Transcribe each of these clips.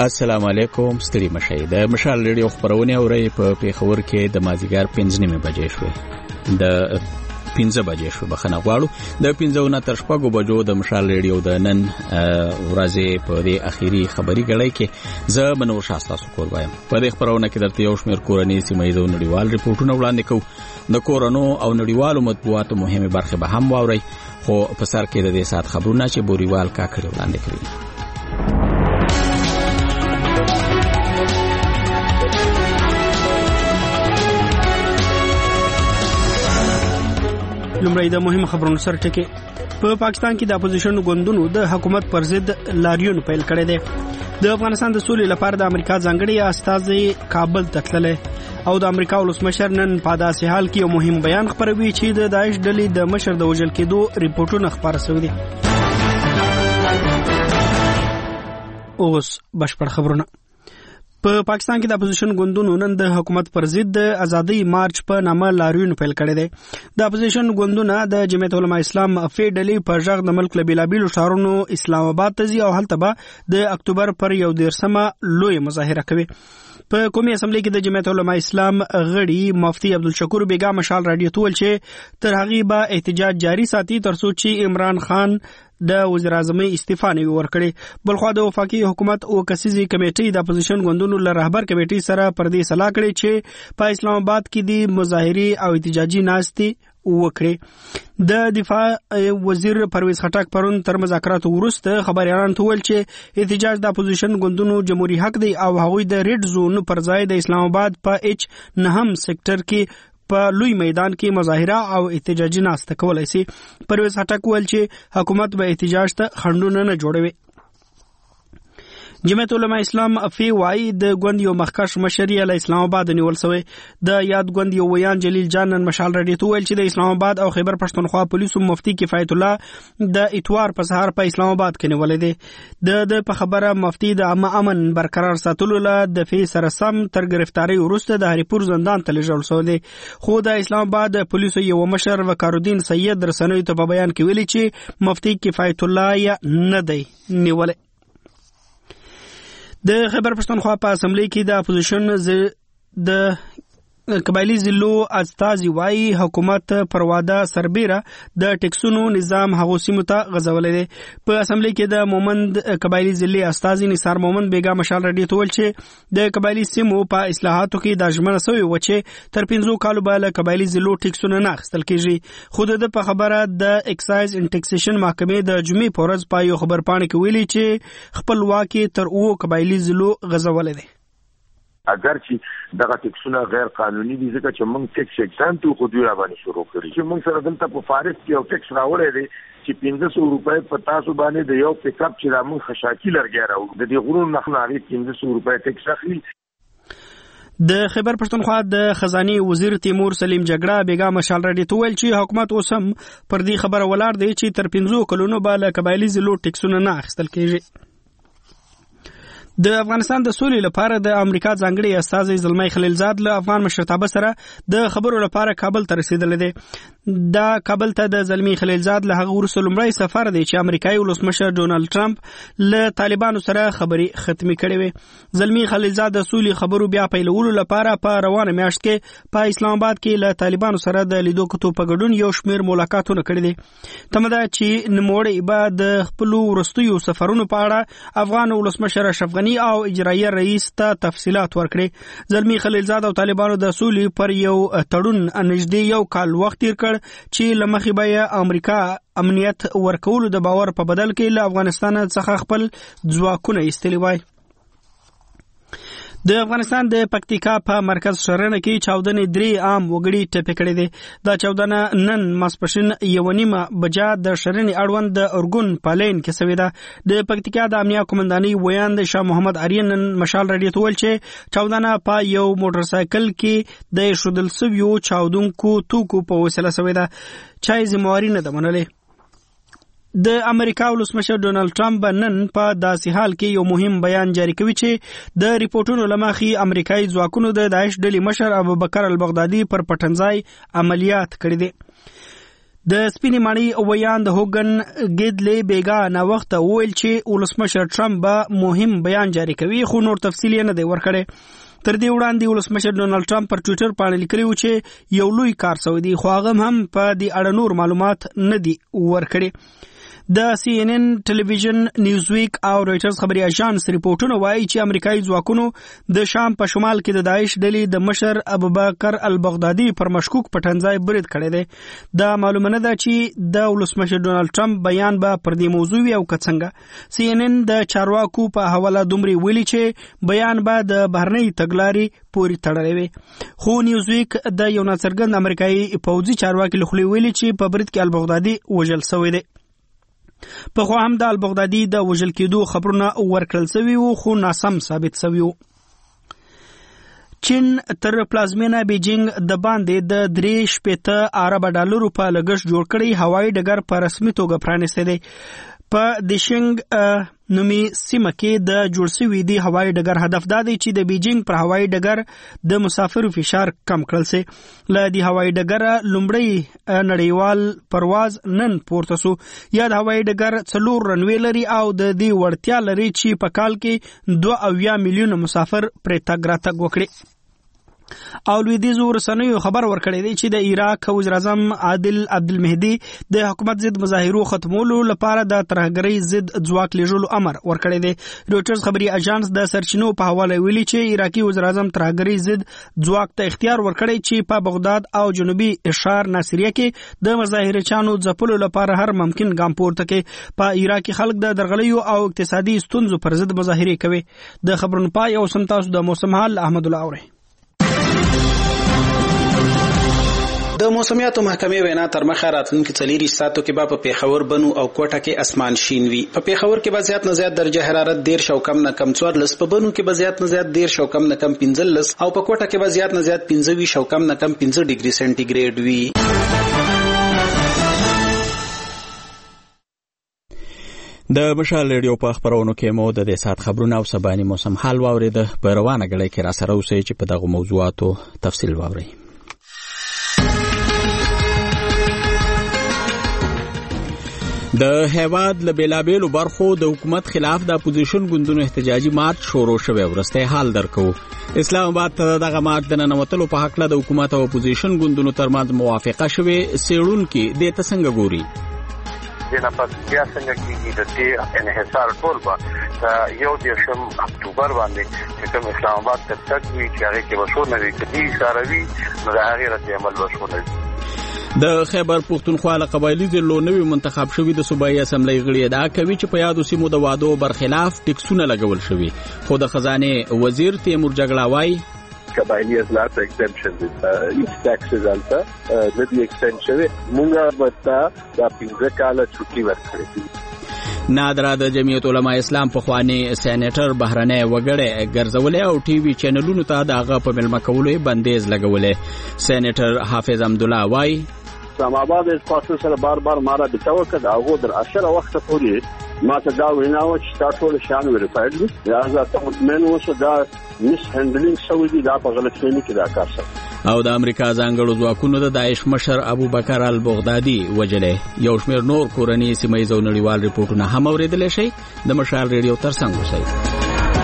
السلام علیکم. ستړي مشئ. د مشال ریډیو خبرونه اورئ په پیښور کې د مازیګر 5:30 بجې شوې. د 15 بجې شو بخنه غواړو د 15 نه تر 6 بجو د مشال ریډیو د نن ورځې په دې اخیری خبري غړۍ کې زه منور شاستا سکور وایم. په دې خبرونه کې درته یو شمېر کورنۍ سیمایي نړیوال ریپورتونه وړاندې کوو. د کورونو او نړیوالو مطبوعاتو مهمه برخه به هم واورئ، خو په سر کې د دې سات خبرونه چې بوريوال کاکړي وړاندې کوي. لومړی د مهمه خبرونو سره ټکی. په پاکستان کې د اپوزیشن ګوندونو د حکومت پر ضد لاریون پیل کړی دی. د افغانستان د سولې لپاره د امریکا ځانګړي استازي کابل ته تللی او د امریکا ولسمشر نن په داسې حال کې یو مهم بیان خپروي چې د داعش ډلې د مشر د وژل کېدو ریپورتونه خپاره شوي دي. اوس بشپړ خبرونه. په پاکستان کې د اپوزیشن ګوندونو نن د حکومت پر ضد د ازادي مارچ په نامه لاریون پیل کړی دی. د اپوزیشن ګوندونه د جمعیت علماء اسلام ډلې په ژغ د ملک له بیلابیلو ښارونو اسلام آباد ته ځي او هلته به د اکتوبر پر 11 لوی مظاهره کوي. په قومي اسمبلی کې د جمعیت علماء اسلام غړي مفتي عبدالشکور بیگا مشال رادیو ته ویل چې تر هغه به احتجاج جاری ساتي تر څو چې عمران خان د وزیر اعظم استعفا نه ورکړي. بلخو د وفاقي حکومت او کسيزي کمیټې د اپوزیشن ګوندونو له رهبر کمیټې سره پر دې صلاح کړې چې په اسلام آباد کې د مظاهري او احتجاجي ناستي وکړي. د دفاع وزیر پرویز خټک پرون تر مذاکراتو وروسته خبريالانو ته ویل چې احتجاج د اپوزیشن ګوندونو جمهوریت حق دی او هغوی د ریډ زون پر ځای د اسلام آباد په اچ 9 سېکټر کې په لوی میدان کې مظاهره او احتجاجي ناسته کولای شي. پرویز خټک ویل چې حکومت به احتجاج ته خنډونه نه جوړوي. جمعیت علماء اسلام وايي د ګوند یو مخکښ مشر یې له اسلام آباد نیول شوی. د یاد ګوند یو ویان جلیل جان نن مشال رادیو ته ویل چې د اسلام آباد او خیبر پښتونخوا پولیسو مفتی کفایت الله د اتوار په سهار په اسلام آباد کې نیولې دي. د په خبره مفتی د امن برقرار ساتلو له د فی سره سم تر گرفتاری وروسته د هریپور زندان ته لېږل شوی دی. خو د اسلام آباد پولیسو یو مشر وقارالدین سید رسنوي ته په بیان کې ویلي چې مفتی کفایت الله یې نه دی نیولې. د خیبر پښتونخوا په اسمبلی کې د اپوزیشن د قبایلی ضلعو استازي وايي حکومت پر واده سربیره د ټیکسونو نظام هغو سیمو ته غځولې دی. په اسمبلی کې د مومند قبایلی ضلع استازي نثار مومند بیگا مشال رادیو ته ویل چې د قبایلی سیمو په اصلاحاتو کې د ژمنه شوی و چې تر 15 کالو به له قبایلی ضلعو ټیکسونه نه اخیستل کیږي. خو د په خبره د اکسایز ان ټیکسیشن محکمې د جمعې په ورځ په یو خبرپاڼه کې ویلي چې خپلواکي تر او قبایلی ضلعو غځولې دی. اگر چې دغه ټیکسونه غیر قانوني دي ځکه چې موږ ټیکس اکسان ته خو دوی را باندې شروع کړی چې موږ سره دلته په فارس کې یو ټیکس راوړی دی چې 1500 روپۍ په تاسو باندې د یو پک اپ چې را موږ خشاکی لرګی راوړو د دې غرونو نخنه 1500 روپۍ ټیکس اخلي. د خیبر پښتونخوا د خزاني وزیر تیمور سلیم جګړه بیگا مشال رادیو ته ویل چې حکومت اوس هم پر دې خبره ولاړ دی چې تر 15 کلونو به له قبایلی ضلعو ټیکسونه نه اخیستل کیږي. د افغانستان د سولې لپاره د امریکا ځانګړي استازي زلمي خلیلزاد له افغان مشرتابه سره د خبرو لپاره کابل ته رسیدل دي. دا کابل ته د زلمي خلیلزاد له هغه ورسره لمړی سفر دی چې امریکایي ولسمشر ډونالد ټرمپ له طالبانو سره خبري ختمي کړې وي. زلمي خلیلزاد د سولې خبرو بیا پیلولو لپاره په روانه میاشت کې په اسلام آباد کې له طالبانو سره د لیدو کتو په ګډون یو شمېر ملاقاتونه کړي دي. تمه ده چې نوموړی به د خپل ورستیو سفرونو په اړه افغان ولسمشر اشرف غني او اجرایي رئیس ته تفصيلات ورکړي. زلمي خلیلزاد او طالبانو د سولې پر یو تړون نږدې یو کال وخت تیر کړ چې لمخې به امریکا امنیت ورکولو د باور په بدل کې له افغانستان څخه خپل ځواکونه ایستلي وای. د افغانستان د پکتیکا په مرکز شرنه کې چاودنې 3 عام وګړي ټپي کړي دي. دا چاودنه نن ماسپښین 1:30 بجا د شرنې اړوند د اورګون پالین کې شوې ده. د پکتیکا د امنیه قومندانۍ ویان د شاه محمد آرین نن مشال رادیو ته ویل چې چاودنه په یو موټر سایکل کې د شودل سویو چاودونکو توکو په وسیله شوې ده. چای ذمہواری نه ده منلې. د امریکا ولسمشر ډونالد ټرمپ نن په داسې حال کې یو مهم بیان جاری کوي چې د ریپورتونو لمخې امریکایي ځواکونو د داعش ډلې مشر ابوبکر البغدادي پر پټنځای عملیات کړي دي. د سپینې ماڼۍ ویان د هوګن ګیدلې بیګا نا وخت ویل چې ولسمشر ټرمپ به مهم بیان جاری کوي، خو نور تفصیل نه دی ورکړی. تر دې وړاندې ولسمشر ډونالد ټرمپ پر ټویټر باندې لیکلی و چې یو لوی کار شوی دی، خو هغه هم په دې اړه نور معلومات نه دي ورکړي. د CNN ټلویزیون نیوزویک او رويټرز خبري اژانس ریپورتونه وایي چې امریکایي ځواکونو د شام په شمال کې د داعش ډلې د مشر ابوبکر البغدادي پر مشکوک پټنځای برید کړی دی. دا معلومه نه ده چې د ولسمشر ډونالد ټرمپ بیان به پر دې موضوع وي او څنګه. CNN د چارواکو په حواله دومره ویلي چې بیان به د بهرنۍ تګلارې پورې تړلی وي، خو نیوزویک د یو ناڅرګند امریکایي پوځي چارواکي له خولې ویلي چې په برید کې البغدادي وژل شوی دی. په خو هم د البغدادي د وژل کېدو خبرونه ورکړل شوي وو، خو ناسم ثابت شوي وو. چین تر پلازمینه بیجینګ د باندې د 3.8 ارب ډالرو په لګښت جوړ کړی هوایي ډګر په رسمي توګه پرانیستی دی. په دیشنګ نومي سیمه کې د جوړ شوي دی هوایي ډګر هدف دا دی چې د بیجینګ پر هوایي ډګر د مسافرو فشار کم کړل شي. له دې هوایي ډګر لومړی نړیوال پرواز نن پورته شو. یا د هوایي ډګر 4 رنوي لري او د دې وړتیا لري چې په کال کې 2 میلیون مسافر پرې تګ راتګ وکړي. او لویدیځو رسنیو خبر ورکړی دی چې د عراق وزیر اعظم عادل عبدالمهدي د حکومت ضد مظاهرو ختمولو لپاره د ترهګرۍ ضد ځواک لیږلو امر ورکړی دی. رويټرز خبري اژانس د سرچینو په حواله ویلي چې عراقي وزیر اعظم ترهګرۍ ضد ځواک ته اختیار ورکړی چې په بغداد او جنوبي ښار ناصریه کې د مظاهرچیانو ځپلو لپاره هر ممکن ګام پورته کړي. په عراق کې خلک د درغلیو او اقتصادي ستونزو پر ضد مظاهرې کوي. د خبرونو پای او سمتاسو د موسم حال احمد الله اوري. د موسمیاتو محکمې وینا تر مخه راتلونکي 4 ساعتو کې په پیښور بنو او کوټه کې اسمان شین وي. په پیښور کې به زیات نه زیات درجه حرارت 10 او کم نه کم 14، په بنو کې به زیات نه زیات 10 او کم نه کم 15 او په کوټه کې به زیات نه زیات 15 او کم نه کم 15 ډیګري سنټیګریډ وي. د مشال ریډیو په خبرونو کې مو د دې سات خبرونه او سباني موسم حال واورید. په روانه غړي کې را سره اوسئ چې په دغه موضوعاتو تفصیل واورئ. د هیواد له بیلابیلو برخو د حکومت خلاف د اپوزیشن ګوندونو احتجاجي مارچ شروع شوی. ورسته حال درکو. اسلام آباد ته دغه مارچ د ننوتلو په حق له د حکومت او اپوزیشن ګوندونو ترمنځ موافقه شوه. سیړونکو د تسنګ ګوري دنه پس بیا څنګه کیږي د دې انحصار ټول به یو د اکتوبر باندې چې کوم اسلام آباد ته تګوي چې هغه کې وشو نه وي ساروي نو د هغه رد عمل وشو نه. د خیبر پختونخوا له قبایلی ضلعو نوی منتخب شوی د صوبایي اسمبلی غړي ادعا کوي چې په یادو سیمو د وادو برخلاف ټیکسونه لګول شوی، خو د خزانه وزیر تیمور جګړه وايي قبایلی اصلاحات اکسپشن دي ټیکسز البته د دې اکسپشن مونږه وتا د 15 کاله چټي ورکړي. نادرا د جمعیت علماء اسلام په خواني سېنیټر بهرنۍ وګړي ګرځولې او ټي وي چینلونو ته دغه په ملما کولو بندیز لګولې. سېنیټر حافظ حمد الله وايي اسلام آباد اس پاسو سره بار مارا بچاو کړه هغه در 10 وخت پورې ما ته دا ویناو چې تاسو له شان ویریفاید دي لہذا تاسو منو شو دا مس هندلینګ شوی دی دا په غلط فهمي کې دا کار شوی. او د امریکا ځانګړو ځواکونو د داعش مشر ابوبکر البغدادي وجلې. یو شمېر نور کورنۍ سیمایي او نړیوال ریپورتونه هم اوریدل شي. د مشال ریډیو ترڅنګ اوسئ.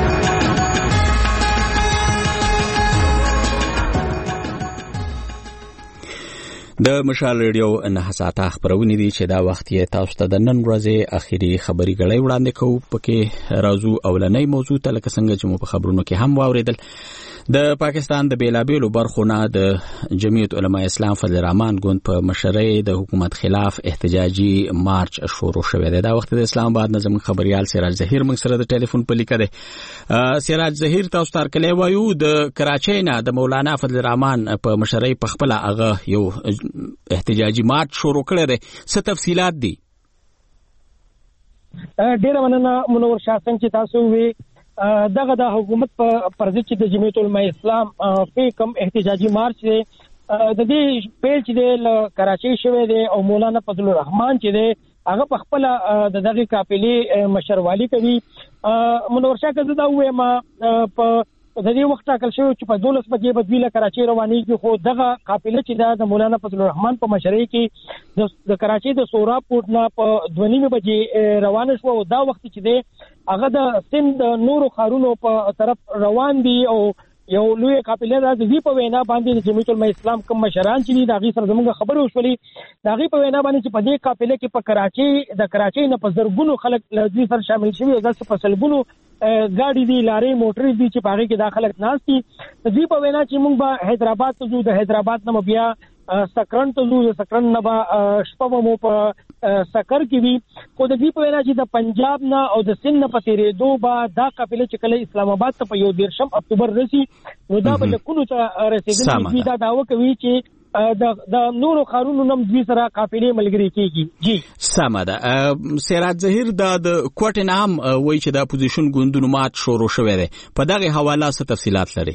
د مشال ریډیو نه ساعته خبرونه دي چې دا وخت یې تاسو ته د نن ورځې اخیری خبري غړې وړاندې کوو. پکې راځو اولنۍ موضوع ته لکه څنګه چې مو په خبرونو کې هم واوریدل. د پاکستان د بیلابیلو برخو نه د جمعیت علماء اسلام فضل الرحمن ګوند په مشرۍ د حکومت خلاف احتجاجي مارچ شروع شوی دی. دا وخت د اسلام آباد نظم خبريال سراج ظهیر موږ سره د ټلیفون په لیکه دی. سراج ظهیر تاسو ته کله وایو د کراچۍ نه د مولانا فضل الرحمن په مشرۍ په خپل هغه یو احتجاجي مارچ شروع کړی دی. څه تفصيلات دي؟ ډیره مننه منور شاه څنګه تاسو وی دغه د حکومت پر ضد چې د جمعیت علماء اسلام په کوم احتجاجي مارچ دی د دې پیل چې د کراچۍ شوی دی او مولانا فضل الرحمن چې دی هغه په خپل د دغه قافلې مشروالی کوي. منور شاه کزه دا وې ما په د دې وخت ټاکل شوی چې په 12 بجې به دوی له کراچۍ روانېږي، خو دغه قافله چې د مولانا فضل الرحمن په مشرۍ کې د کراچۍ د سورا پورت نه په 2:30 بجې روانه شو، او دا وخت چې دی هغه د سند نورو ښارونو په طرف روان دي، او یو لوی قافله د دې په وینا باندې د جمعیت العلماء اسلام کوم مشران چې دي دا غي سره زموږ خبرې وشولې، دا غي په وینا باندې چې په دې قافله کې په کراچۍ نه په زرګونو خلک له دې سره شامل شوي، او داسې په سلګونو ګاډي دي، لارې موټرې دي چې په هغې کې دا خلک ناست دي. د دې په وینا چې موږ به حیدرآباد ته ځو، د حیدرآباد نه بیا سکرن ته ځو، د سکرن نه به شپه مو په سکر کې وي، خو د دې په وینا چې د پنجاب نه او د سند نه په تېرېدو به دا قافله چې کله اسلام آباد ته په 11 اکتوبر رسي، نو دا به لکونو ته رسېدلي دا دعوه کوي چې د نورو ښارونو نم دوی سره قافلې ملګري کېږي. جی سمه ده. سراج ظهیر دا د کوټې نه هم وایي چې د اپوزیشن ګوندونو مات شروع شوی دی، په دغه حواله څه تفصیلات لري؟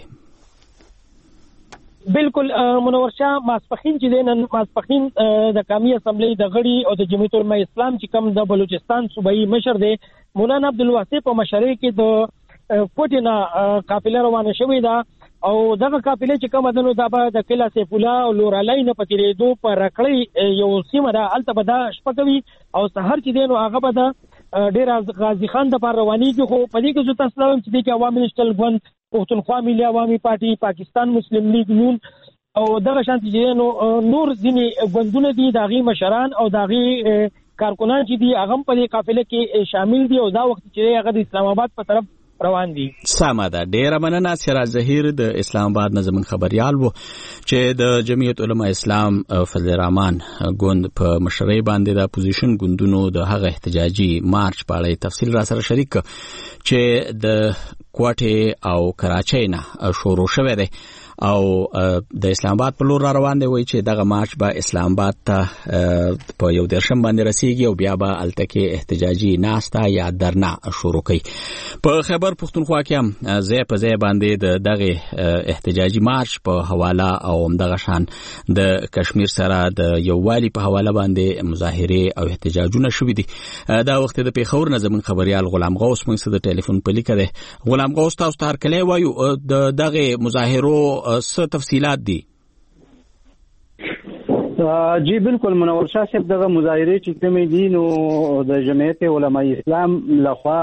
بالکل منور شاه، ماسپخین چې دی نن ماسپخین د قومي اسمبلی د غړي او د جمعیت العلماء اسلام چې کوم د بلوچستان صوبایي مشر دی مولانا عبدالواسع په مشرۍ کې د کوټې نه قافله روانه شوې ده، او دغه قافله چې کومه ده نو دا به د قلعه سیف الله او لورالۍ نه په تېرېدو په رکړۍ یو سیمه ده، هلته به دا شپه کوي، او سهار چې دی نو هغه به د ډېر غازي خان دپاره روانېږي. خو په دې کې زه تاسو ته وایم چې دې کې عوامي نیشنل ګوند، پښتونخوا ملي عوامي پارټي، پاکستان مسلم لیگ نون او دغه شانتي چې نو نور ځینې ګوندونه دي، د هغې مشران او د هغې کارکنان چې دي هغه هم په دې قافله کې شامل دي، او دا وخت چې هغه د اسلام آباد په طرف روان دي. سمه ده. ډیره مننه. سراج ظهیر د اسلام آباد نه زموږ خبريال وو چې د جمعیت علماء اسلام فضل الرحمن ګوند په مشرۍ باندې د اپوزیشن ګوندونو د هغه احتجاجي مارچ په اړه تفصیل را سره شریک چې د کوټې او کراچۍ نه شروع شوی دی، او د اسلام آباد په لور را روان دی. وایي چې دغه مارچ به اسلام آباد ته په 11 باندې رسیږي، او بیا به هلته کې احتجاجي ناسته یا درنه شروع کوي. په خیبر پښتونخوا کې هم ځای په ځای باندې د دغه احتجاجي مارچ په حواله او همدغه شان د کشمیر سره د یووالي په حواله باندې مظاهرې او احتجاجونه شوي دي. دا وخت د پیښور نه زموږ خبريال غلام غوث موږ سره د ټلیفون په لیکه دی. غلام غوث، تاسو ته هرکلی وایو، د دغه مظاهرو څه تفصیلات دي؟ جی بالکل منور شاه صاحب، دغه مظاهرې چې کومې دي نو د جمعیت علماء اسلام لخوا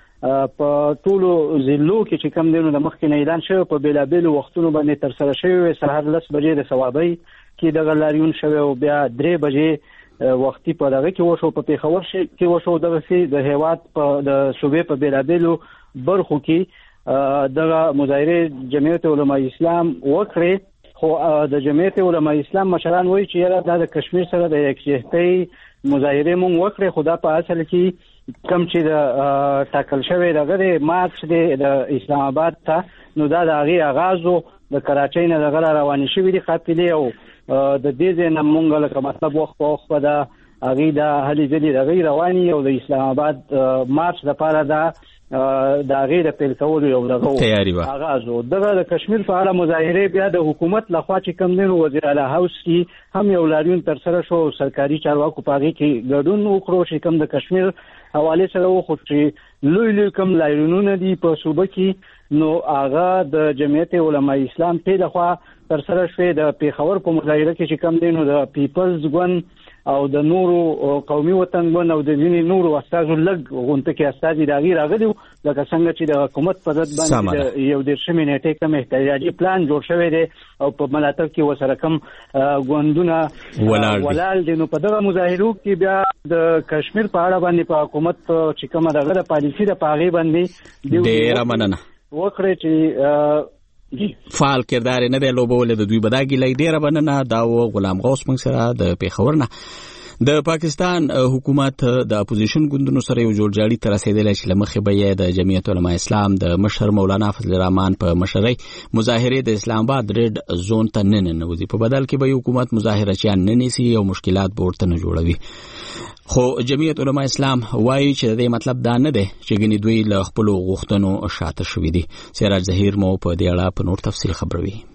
په ټولو ضلعو کې چې کوم دی نو د مخکې نه اعلان شوی، په بېلابېلو وختونو باندې ترسره شوی. سهار 10 بجې د صوابۍ کې دغه لاریون شوی، او بیا 3 بجې وختي په دغه کې وشو، په پېښور کې وشو. دغسې د هېواد د صوبې په بېلابېلو برخو کې دغه مظاهرې جمعیت علماء اسلام وکړې، خو د جمعیت علماء اسلام مشران وایي چې یاره دا د کشمیر سره د یکجهتۍ مظاهرې مونږ وکړې، خو دا په اصل کې کم چې د ټاکل شوی دغه د مارچ دی د اسلام آباد ته، نو دا د هغې آغاز و. د کراچۍ نه دغه را روانې شوي دي قافلې، او د دې ځای نه مونږ لکه مطلب وخت په وخت به د هغې دا هلې ځلې د هغې روانې، او د اسلام آباد مارچ دپاره دا د هغې د پیل کولو یو دغه آغاز و. دغه د کشمیر په اړه مظاهرې بیا د حکومت لخوا چې کوم دی نو وزیر اعلی هاوس کې هم یو لاریون ترسره شو، سرکاري چارواکو په هغې کې ګډون وکړو چې کوم د کشمیر حوالې سره و. خو چې لوی لوی کوم لاریونونه دي په صوبه کې نو هغه د جمعیت علماء اسلام په لخوا ترسره شوې. د پېښور په مظاهره کې چې کوم دی نو د پیپلز ګوند او د نورو قومي وطن ګوند او د ځینې نورو استازو لږ غونډه کې استازي د هغې راغلي وو، لکه څنګه چې د حکومت په ضد باندې د 11 نیټې کوم احتجاجي پلان جوړ شوی دی او په ملاتړ کې ورسره کوم ګوندونه ولاړ دي. نو په دغه مظاهرو کې بیا د کشمیر په اړه باندې په حکومت چې کومه دغه د پالیسي د په هغې باندې ډېره مننه وکړې چې فعال کردار نه دی لوبول د دوی بداګي لای. ډیره مننه. دا و غلام غوث موږ سره د پیښور نه. د پاکستان حکومت د اپوزیشن ګوندونو سره یو جوړجاړي تر رسیدلی چې لمخې به یې د جمعیت علماء اسلام د مشر مولانا فضل الرحمن په مشرۍ مظاهرې د اسلام آباد ریډ زون ته نه ننوځي، په بدل کې به حکومت مظاهرچیان نه نیسي او مشکلات به ورته نه جوړوي. خو جمعیت علماء اسلام وایي چې د دې مطلب دا نه دی چې ګنې دوی له خپلو غوښتنو شاته شوي دي. سراج ظهیر مو په دې اړه په نور تفصیل خبروي.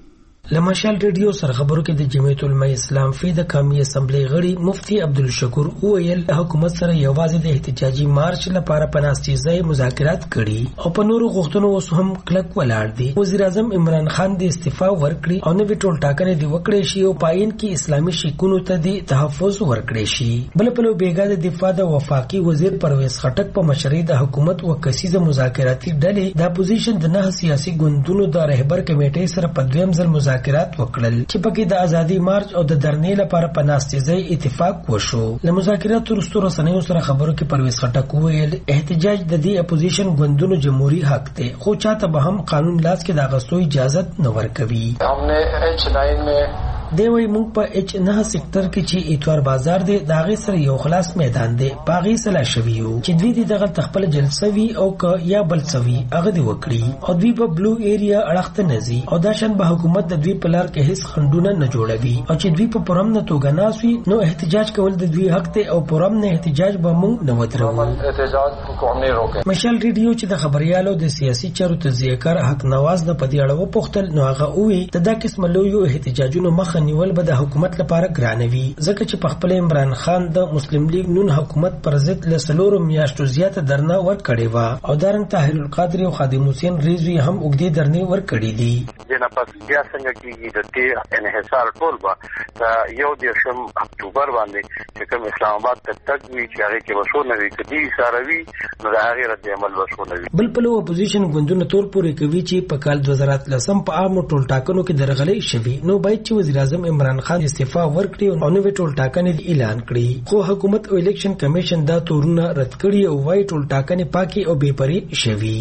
لمشال ریډیو سره خبرو کې د جمعیت العلماء اسلام فی د قومي اسمبلی غړي مفتی عبدالشکور وویل حکومت سره یوازې د احتجاجي مارچ لپاره پناستي ځای مذاکرات کړي او په نورو غوښتنو اوس هم کلک ولاړ دي. وزیر اعظم عمران خان د استعفا ورکړي او نوې ټول ټاکنې دی وکړي شي او پاین کې اسلامي شیکونو ته دی تحفظ ورکړي شي. بل په لور بیګا د دفاع د وفاقي وزیر پرویز خټک په مشرۍ د حکومت وکسیزه مذاکراتي ډلې د اپوزیشن د نه سیاسي ګوندونو د رهبر کمیټې سره په دویم ځل مذاکرات وکړل چې پکې د ازادي مارچ او د درنې لپاره په ناستیزي اتفاق وشو. له مذاکراتو وروسته رسنیو سره خبرو کې پرویز خټک وویل احتجاج د دې اپوزیشن ګوندونو جمهوریت حق دی خو چاته به هم قانون لاس کې د غستو اجازه نه ورکوي. हमने H9 में دی وی مونږ په اچ 9 سېکټر کې چې اتوار بازار دی دا غي سره یو خلاص میدان دی پاغي سلا شویو چې دوی دغه تخپل جلسه وی او ک یا بل سوي هغه دی وکړي او دوی په بلو ایریا اړخته نزي او دا شن به حکومت د دوی په لار کې هیڅ خندونه نه جوړوي او چې دوی په پرم نه توګه ناسوي نو احتجاج کول د دوی حق ته او پرم نه احتجاج به مونږ نه وترو. احتجاج کوم نه روکه. مشال ریډیو چې د خبريالو د سیاسي چارو تزیه کار حق نواز د پدی اړه و پختل نو هغه وی د دا قسم لویو احتجاجونو مخ نیول به د حکومت لپاره ګرانوي ځکه چې په خپل عمران خان د مسلم لیگ نون حکومت پر ضد له سلورو میاشتو زیاته درنه ورکړې و او دارن طاهر القادری او خادم حسین ریزوی هم وګړي درنه ورکړې دي. جنا پس بیا څنګه کیږي د دې انحصار ټول با یو د شم اکتوبر باندې چې کوم اسلام آباد ته تک وی چې هغه کې وشو نه وی کدي ساروي نو د هغه رد عمل وشو نه وی. بل په لو اپوزیشن ګوندونو تور پورې کوي چې په کال 2013 په عام ټول ټاکنو کې درغلې شوي نو باید چې وزیر اعظم عمران خان استعفا ورکړي او نوې ټول ټاکنې اعلان کړي خو حکومت او الیکشن کمیشن دا تورونه رد کړي او وايي ټول ټاکنې پاکي او بے پرې شوي.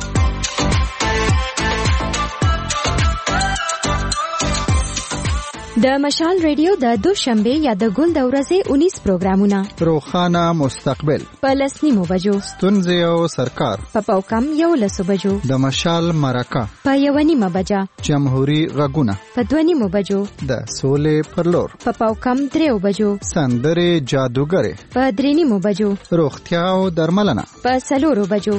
د مشال ریډیو د دوشنبه یا د ګل د ورځې 19 پروګرامونه روخانه مستقبل په لسنیمو بجو ستونزې او سرکار په پاوکم یو لسو بجو د مشال مرکه په یونیمه بجا جمهوریت غږونه په دونیمو بجو د سولې پرلور په پاوکم 3 بجو سندره جادوګر په درینیمو بجو روغتیا او درملنه په 4 بجو.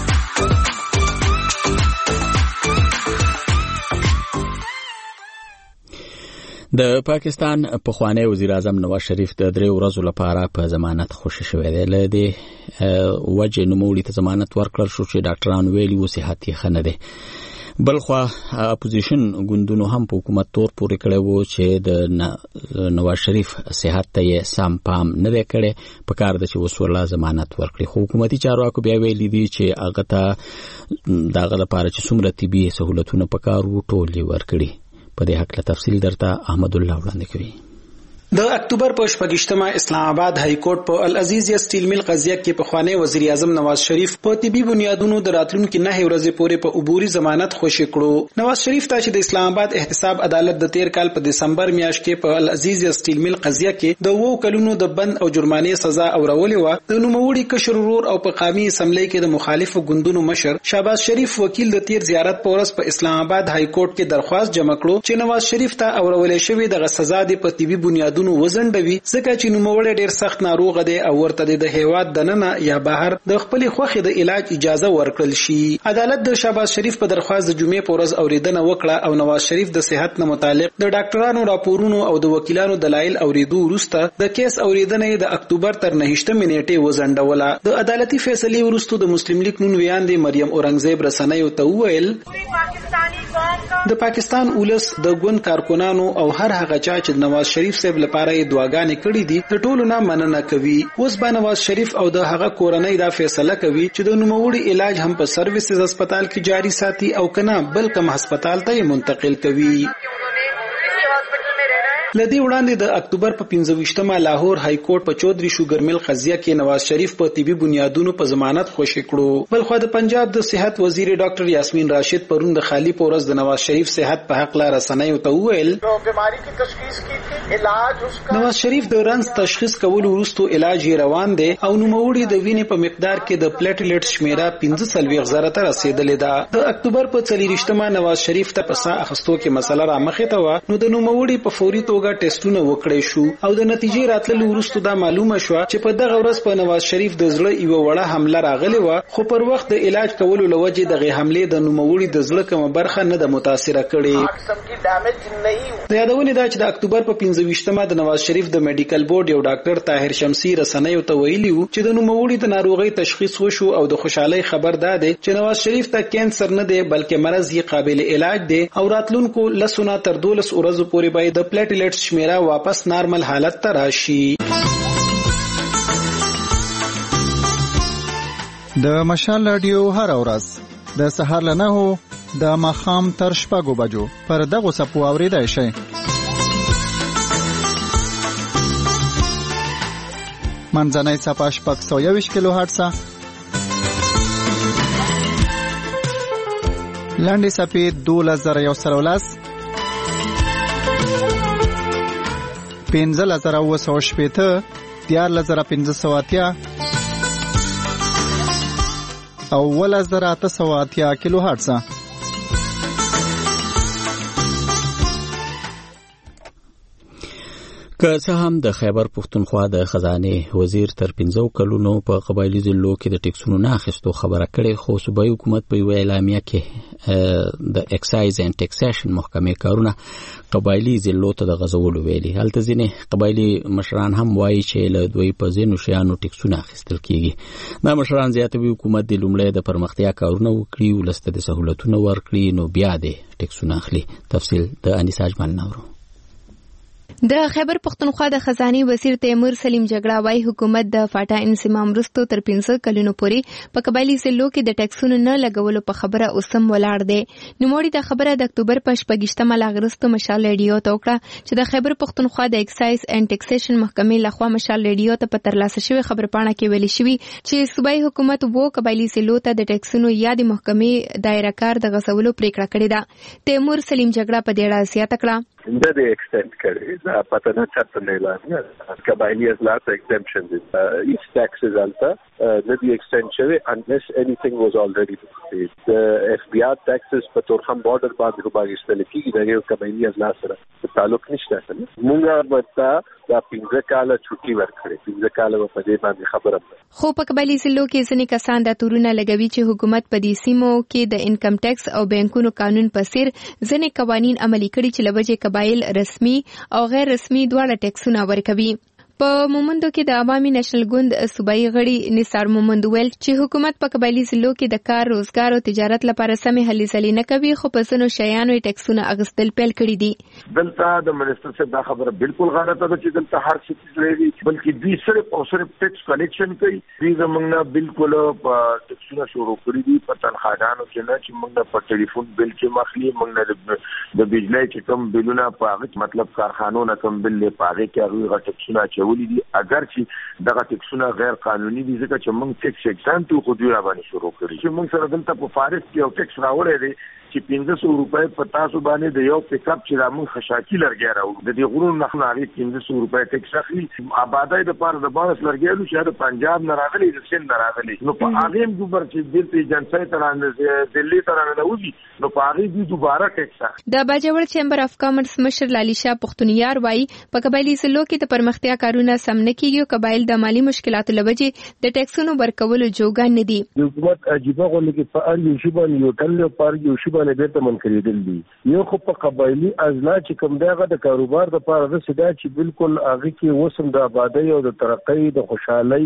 د پاکستان پخوانی وزیر اعظم نواز شریف د 3 ورځو لپاره په ضمانت خوشی شوی دی. لدې وجه نوموړي ته ضمانت ورکړل شو چې ډاکټران ویلي و صحت یې ښه نه دی. بلخوا اپوزیشن ګوندونو هم په حکومت تور پورې کړی و چې د نواز شریف صحت ته سم پام نه دی کړی په کار د چې وسوله ضمانت ورکړي خو حکومتي چارواکو بیا ویلي دي چې هغه ته دغه لپاره چې څومره طبي سہولتونه په کار وو ټول یې ورکړي. په دې حق له تفصیل درته احمد الله وړاندې کوي. د اکتوبر په 28مه اسلام آباد های کورټ په العزیز سټیل میل قضیه کې پخوانی وزیر اعظم نواز شریف په طبي بنیادونو د راتلونکو 9 ورځې پورې په عبوري ضمانت خوشی کړو. نواز شریف ته چې د اسلام آباد احتساب عدالت د 13 کال په دسمبر میاشت کې په العزیز سټیل میل قضیه کې د 2 کلونو د بند او جرمانې سزا اورولې و. د نوموړي کشر ورور او په قومي اسمبلی کې د مخالفو ګوندونو مشر شهباز شریف وکیل د 13 زیارت په ورځ په اسلام آباد های کورټ کې درخواست جمع کړو چې نواز شریف ته اورولې شوی د سزا د په طبي بنیادونو وزندوي ځکه چې نوموړی ډیر سخت ناروغ دی او ورته د هیواد دننه یا بهر د خپل خوخي د علاج اجازه ورکړل شي. عدالت د شهباز شریف په درخواست د جمعې په ورځ اوریدنه وکړه او نواز شریف د صحت نه متعلق د ډاکټرانو راپورونو او د وکیلانو دلایل اوریدو وروسته د کیس اوریدنه د اکتوبر تر 9 نیټه وزندوله. د عدالتي فیصلې وروسته د مسلم لیگ نون ویاندې مریم اورنګزیب رسنیو ته وویل د پاکستان ولس د ګوند کارکونانو او هر هغه چا چې نواز شریف صاحب لپاره دعاګانې کړې دي د ټولو نه مننه کوي. اوس به نواز شریف او د هغه کورنۍ دا فیصله کوي چې د نوموړي علاج هم په سرویسز هسپتال کې جاری ساتي او کنه بل کوم هسپتال ته منتقل کوي. لدی وړاندې د اکتوبر په 25مه لاهور های کورټ په چودري شوګر مل قضیه کې نواز شریف په طبي بنیادونو په ضمانت خوشی کړو. بلخو د پنجاب د صحت وزیر ډاکټر یاسمین راشد پرون د خالی پورز د نواز شریف صحت په حق لاره سنایو ته وویل بیماری کی تشخیص کی تھی علاج اس کا نواز شریف د رنز تشخیص کول وروسته علاج یې روان دی او نوموړي د وینې په مقدار کې د پلیټلیټ شمیره 15,000 ته رسیدلې ده. د اکتوبر په 24مه نواز شریف ته په سا اخستو کې مسله را مخې ته و نو د نوموړي په فوري ځانګړي توګه ټیسټونه وکړي شو او د نتیجې راتللو وروسته دا معلومه شو چې په دغه ورځ په نواز شریف د زړه یو وړه حمله راغلی و، خو پر وخت د علاج کولو لوجې دغه حمله د نوموړي د زړه کومه برخه نه د متاثره کړي. د یادونې دا چې د اکتوبر په 25مه د نواز شریف د میډیکل بورډ یو ډاکټر طاهر شمسی رسنیو ته ویلي و چې د نوموړي د ناروغۍ تشخیص وشو او د خوشحالۍ خبر دا دی چې نواز شریف ته کینسر نه دی بلکې مرض یې قابل علاج دی او راتلونکو لسونه تر 12 ورځو پورې باید د پلیټلیټس شمیره واپس نارمل حالت ته راشي. د مشال رادیو هر ورځ د سهار له 9 د ماښام تر 6 بجو پر دغه سپو اوریدای شئ. منځنۍ صفحه 621 کیلو هرتز، لاندې صفحه 12110، 15980، 14580 او 1880 کیلو هرتز. که څه هم د خیبر پښتونخوا د خزانه وزیر تر 15 کلونو په قبایلی ضلعو کې د ټیکسونو نه اخیستو خبره کړې، خو صوبایي حکومت په یوه اعلامیه کې د اکسایز اینډ ټیکسیشن محکمې کارونه قبایلی ضلعو ته د غځولو ویلي. هلته ځینې قبایلی مشران هم وایي چې له دوی په ځینو شیانو ټیکسونه اخیستل کیږي. دا مشران زیاتوي حکومت د لومړی د پرمختیا کارونه وکړي، ولسته د سهولتونه ورکړي، نو بیا د ټیکسونه اخلي. تفصیل د انیسا اجمل نورو. د خیبر پښتونخوا د خزانه وزیر تیمور سلیم جګړه وايي حکومت د فاټا انسمام وروسته تر 15 کلونو پورې په قبایلی ضلعو کې د ټیکسونو نه لګولو په خبره اوسم ولاړ دی. نوموړي د خبره د اکتوبر په 28مه لاغرستو مشال ریډیو ته وکړه چې د خیبر پښتونخوا د اکسایز اینډ ټیکسیشن محکمې لخوا مشال ریډیو ته په ترلاسه شوی خبرپاڼه کې ویل شوی چې صوبایي حکومت وو قبایلی ضلعو ته د ټیکسونو یا د محکمې دایره کار د غسولو پریکړه کړې ده. تیمور سلیم جګړه په دې اړه زیاته کړه د دې ایکسټند کړي دا پته نه چاته نه اعلان قبایلی ازلات ایگزمپشن ایس ټیکسز البته د دې ایکسټند شوی unless anything was already paid. The FBI taxes په تورخم بارډر باندې باغستل کیږي د یو قبایلی ازلات سره تعلق نشته. موږ ورته دا 15 کاله چھٹی ورکړي، 15 کاله په دې باندې خبره. خو په قبایلی ضلعو کې ځینې کسان دا تورونه لګوي چې حکومت په دې سیمو کې د انکم ټیکس او بانکونو قانون په څیر ځینې قوانین عملي کړي چې لوجه قبایل رسمي او غیر رسمي دواړه ټیکسونه ورکوي. په مومندو کې د عوامي نېشنل ګوند صوبایي غړي نثار مومند ویل چې حکومت په قبایلی ضلعو کې د کار، روزګار او تجارت لپاره سمې هلې ځلې نه کوي، خو په ځینو شیانو یې ټیکسونه اخیستل پیل کړي دي. دلته د منسټر صاحب دا خبره بالکل غلطه ده چې دلته هر څه لري، بلکې دوی صرف او صرف ټیکس کلیکشن کوي. دوی زموږ نه بالکل ټیکسونه شروع کړي دي په تنخواګانو کې نه چې موږ په ټلیفون بل کې مخلي، موږ نه د بجلی چې کوم بلونه په هغه مطلب کارخانو نه کوم بل په هغه کې هغه ټیکسونه چولي دي. اگر چې دغه ټیکسونه غیر قانوني دي ځکه چې موږ ټیکس ایکسان ته خو دوی را باندې شروع کړی چې موږ سره دلته په فارس کې یو ټیکس راوړی دی چې 1500 روپۍ په تاسو باندې د یو پک اپ چې را موږ خشاکی لرګي راوړو د دې غرونو نه ناري 1500 روپۍ ټیکس اخلي. آبادای د پاره د بانس لرګي چې د پنجاب نه راغلي د سند نه راغلي، نو په هغه هم ګوبر چې دلته ایجنسي ترانه دلی ترانه وځي، نو په هغه دی دوباره ټیکس اخلي. د باجوړ چیمبر اف کامرس مشر لالی شاه پښتونیار وایي په قبایلی ضلعو کې د پرمختیا کارونه سم نه کیږي، قبایل د مالی مشکلاتو لوجې د ټیکسونو ورکولو جوګان نه دي. حکومت عجیبه غوړي کې په اړ یو شی باندې یو کله پر یو شی باندې بیرته منکرېدل دي. یو خو په قبایلی ازلا چې کوم دغه د کاروبار د لپاره د سدا چې بالکل هغه کې وسم د آبادی او د ترقۍ د خوشحالي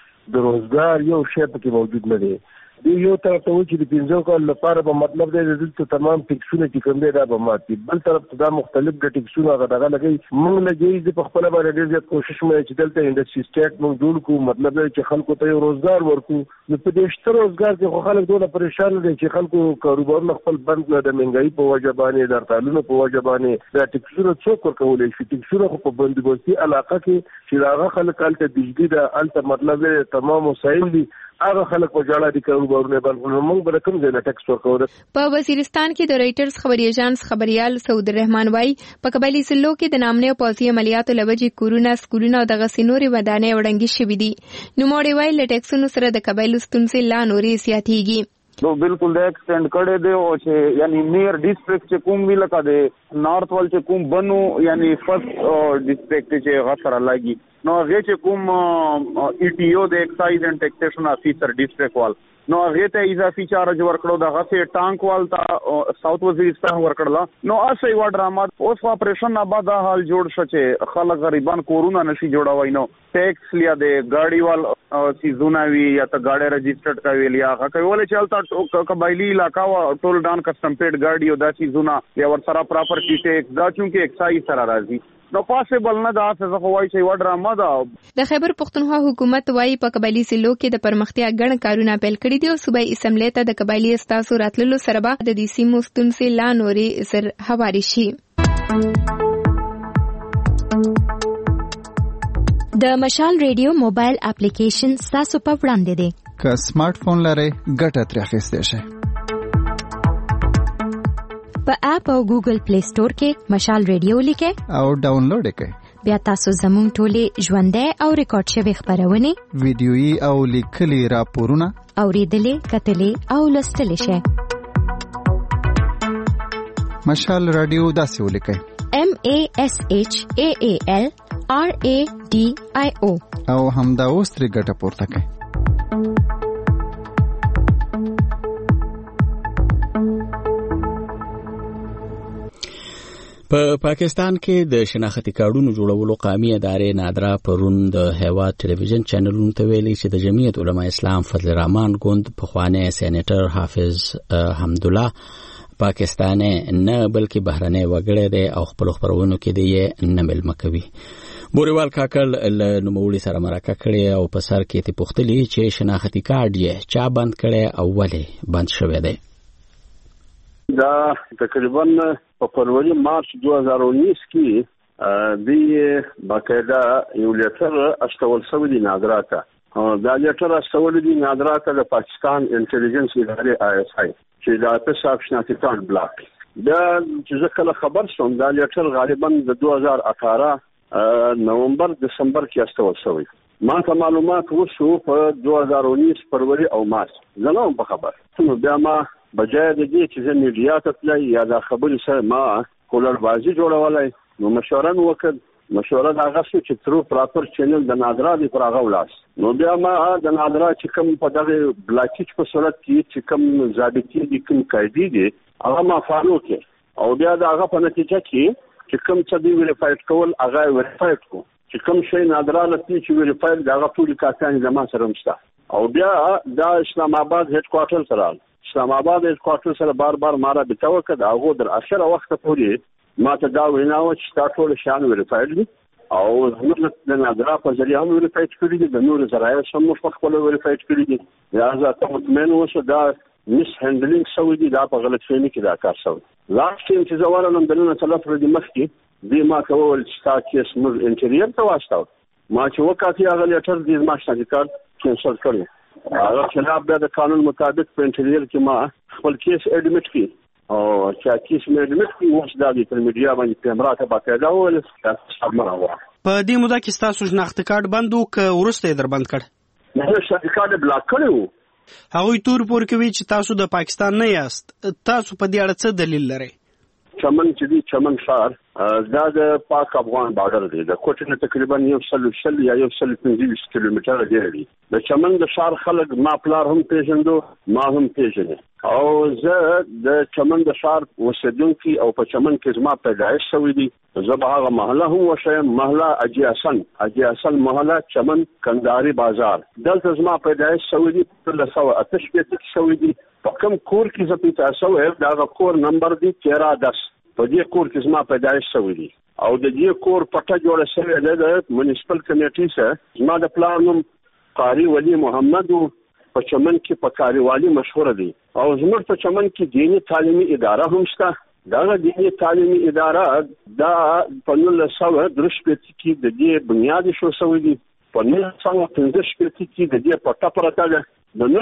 د روزګار یو شی پکې موجود نه دی. دی یو طرف ته و چې د 15 کال لپاره به مطلب دی دلته تمام ټیکسونه چې کوم دی دا به ماتي، بل طرف ته دا مختلف د ټیکسونه غدغه لګي. موږ لګي په خپل باندې ډېر زیات کوشش مې چې دلته انډستری سټیټ موږ جوړ کوو، مطلب دی چې خلکو ته روزګار ورکو. نو په دې شته روزګار کې خو خلک ډېر پریشان دي چې خلکو کاروبارونه خپل بند نه د منګای په وجه باندې د تعلیم په وجه باندې دا ټیکسونه څوک ورکولای شي. ټیکسونه خو په بندوبستي علاقه کې چې هغه خلک الته بجلی د الته مطلب دی تمام وسایل دي هغه خلک په جاله دي کاروبارونه باندې موږ به کوم ځای نه ټیکس ورکوو. په وزیرستان کې د رائټرز خبري ایجنس خبريال سعود الرحمن وايي په قبایلی ضلعو کې د نامنه پوځي عملیاتو لوجې کورونه، سکولونه او دغه سينوري ودانې وړاندې شوې دي. نو موړي وایي له ټیکسونو سره د قبایلو ستونزې لا نورې زیاتېږي. نو بالکل د ایکسټند کړي دی او چې یعنی نیر ډیسټریکټ چې کوم وی لکه د نارث ول چې کوم بنو یعنی فرست ډیسټریکټ چې غفر لګي نو هغه چې کوم ETO د ایکسایز اینڈ ټیکسیشن افیسر ډیسټریکټ وال نو هغه ته اضافي چارج ورکړو د هغه ټانک وال ته ساوث وزیرستان ورکړل نو اسې و ډرامه اوس اپریشن نه بعد حال جوړ شو چې خلک غریبان کورونه نشي جوړوي نو ټیکس لیا د گاډي وال سیزونه وی یا ته گاډي رجسٹرډ کوي لیا هغه کوي چلتا قبایلی علاقہ وا ټول ډان کسٹم پیډ گاډي او د سیزونه یا ور سره پراپرټی ټیکس دا چونکه ایکسایز سره راځي نو پاسبل نه دا څه خو وایي چې و ډرامه دا د خیبر پختونخوا حکومت وايي په قبایلی سیلو کې د پرمختیا غن کارونه پیل کړي دي او صوبایي اسمبلی ته د قبایلی استاسو راتللو سره به د دې سیمو ستونزې لا نورې سر هواري شي. د مشال ریډیو موبایل اپلیکیشن تاسو په وړاندې دی. که سمارټ فون لرئ ګټه ترې اخیستی شئ. په اپ او ګوګل پلی سٹور کې مشال ریډیو لیکئ او ډاونلوډ یې کړئ. بیا تاسو زموږ ټولې ژوندۍ او ریکارډ شوې خپرونې ویډیويي او لیکلي راپورونه اوریدلې کتلې او لوستلې شئ. مشال رادیو داسې ولیکئ MASHAAL RADIO او همدا اوس ترې ګټه پورته کړئ. په پاکستان کې د شناختی کارډونو جوړولو قومي ادارې نادرا پرون د هیواد ټلویزیون چینلونو ته ویلي چې د جمعیت علماء اسلام فضل الرحمن ګوند پخوانی سېنیټر حافظ حمدالله پاکستاني نه بلکې بهرنی وګړی دی او خپل خبرونو کې دی نه ملمه کوي. بوریوال کاکل له نوموړي سره مرکه کړې او په سر کې ته پوښتلې چې شناختی کارډ یې چا بند کړي او ولې بند شوی دی. دا تقریبا په فروری مارچ 2019 کې د باقاعده یو لیټر استول شوی دی نادرا ته. دا لیټر استول دی نادرا ته د پاکستان انټيليجنس ادارې ISI چې دا په شناختی کارډ بلاک دا چې کله خبر شوم دا لیټر غالبا د 2018 نومبر دسمبر کې استول شوی. ما ته معلومات وشو په 2019 فروری او مارچ زه په خبر نو بیا ما بجای د دې چې زه میډیا ته تلای یا دا خبرې سره ما کولر بازی جوړولای نو مشوره مشوره دا غوښتل چې ترو پراپر چینل د نادرا دی پر هغه ولاس نو بیا ما د نادرا چې کوم په دغه بلاکیج په صورت کې چې کوم ضابطي دي کوم قاعده دي هغه ما فالو کړ او بیا دا هغه په نتیجه کې چې کوم څه دی ویریفاید کول هغه ویریفاید کو چې کوم شی نادرا لته چې ویریفاید دا هغه ټول کارتان زما سره مشته او بیا دا اسلام آباد هډ کوارټر سره اسلام آباد هډ کوارټر سره بار مارا بتاو کړه هغه در اخر وخت پورې ما ته دا ویناو چې تا ټول شان ویریفاید دي او موږ د نادرا په ذریعہ ویریفاید کړی دي د نور ذرایع سم په خپل ویریفاید کړی دي لہذا ته مطمئن اوسه دا مس هندلینګ شوی دي دا په غلط فهمي کې دا کار شوی. لاست ټیم چې زوال لندن څلور ورځې مخکې دی ما کول چې تا کیس موږ انټیریر ته واستاو ما چې وکاتي هغه لیټر دی ما شته کار کینسل کړی هغه خلاف د قانون مطابق په انټیریر کې ما خپل کیس اډمیټ کړی او چې کیس مې اډمیټ کړی اوس دا د میډیا باندې کیمرا ته باقاعده ول چې امر په دې موده کې تاسو شناخت کارت بندو ک ورسته در بند کړ نه شناخت کارت بلاک کړو هغه تور پور کوي چې تاسو د پاکستان نه یاست تاسو په دې اړه څه دلیل لرئ؟ چمن چې دی چمن ښار دا د پاک افغان بارډر دی د کوټې نه تقریبا 100 یا 150 کیلومتره دی د چمن د ښار خلک ما پلار هم پیژندو ما هم پیژنې او زه د چمن د ښار اوسیدونکي او په چمن کې زما پیدایش شوی دی زه به هغه محله هم وشم محله اجي حسن محله چمن کنداري بازار دلته زما پیدایش شوی دی په 1988 شوی دی په کوم کور کې زه پیدا شوم دا کور نمبر دی 1310 په دې کور کې زما پیدایش شوی دی او د دې کور پټه جوړه شوې ده د میونسپل کمیټې سره زما د پلان نوم قاری ولی محمد په چمن کې په کاریوالي مشهور دی او زموږ په چمن کې دینی تعلیمي اداره هم شته دا دینی تعلیمي اداره دا په 1913 کې د دې بنیادی شو شوی دی په 1915 کې د دې پټه پرته ده د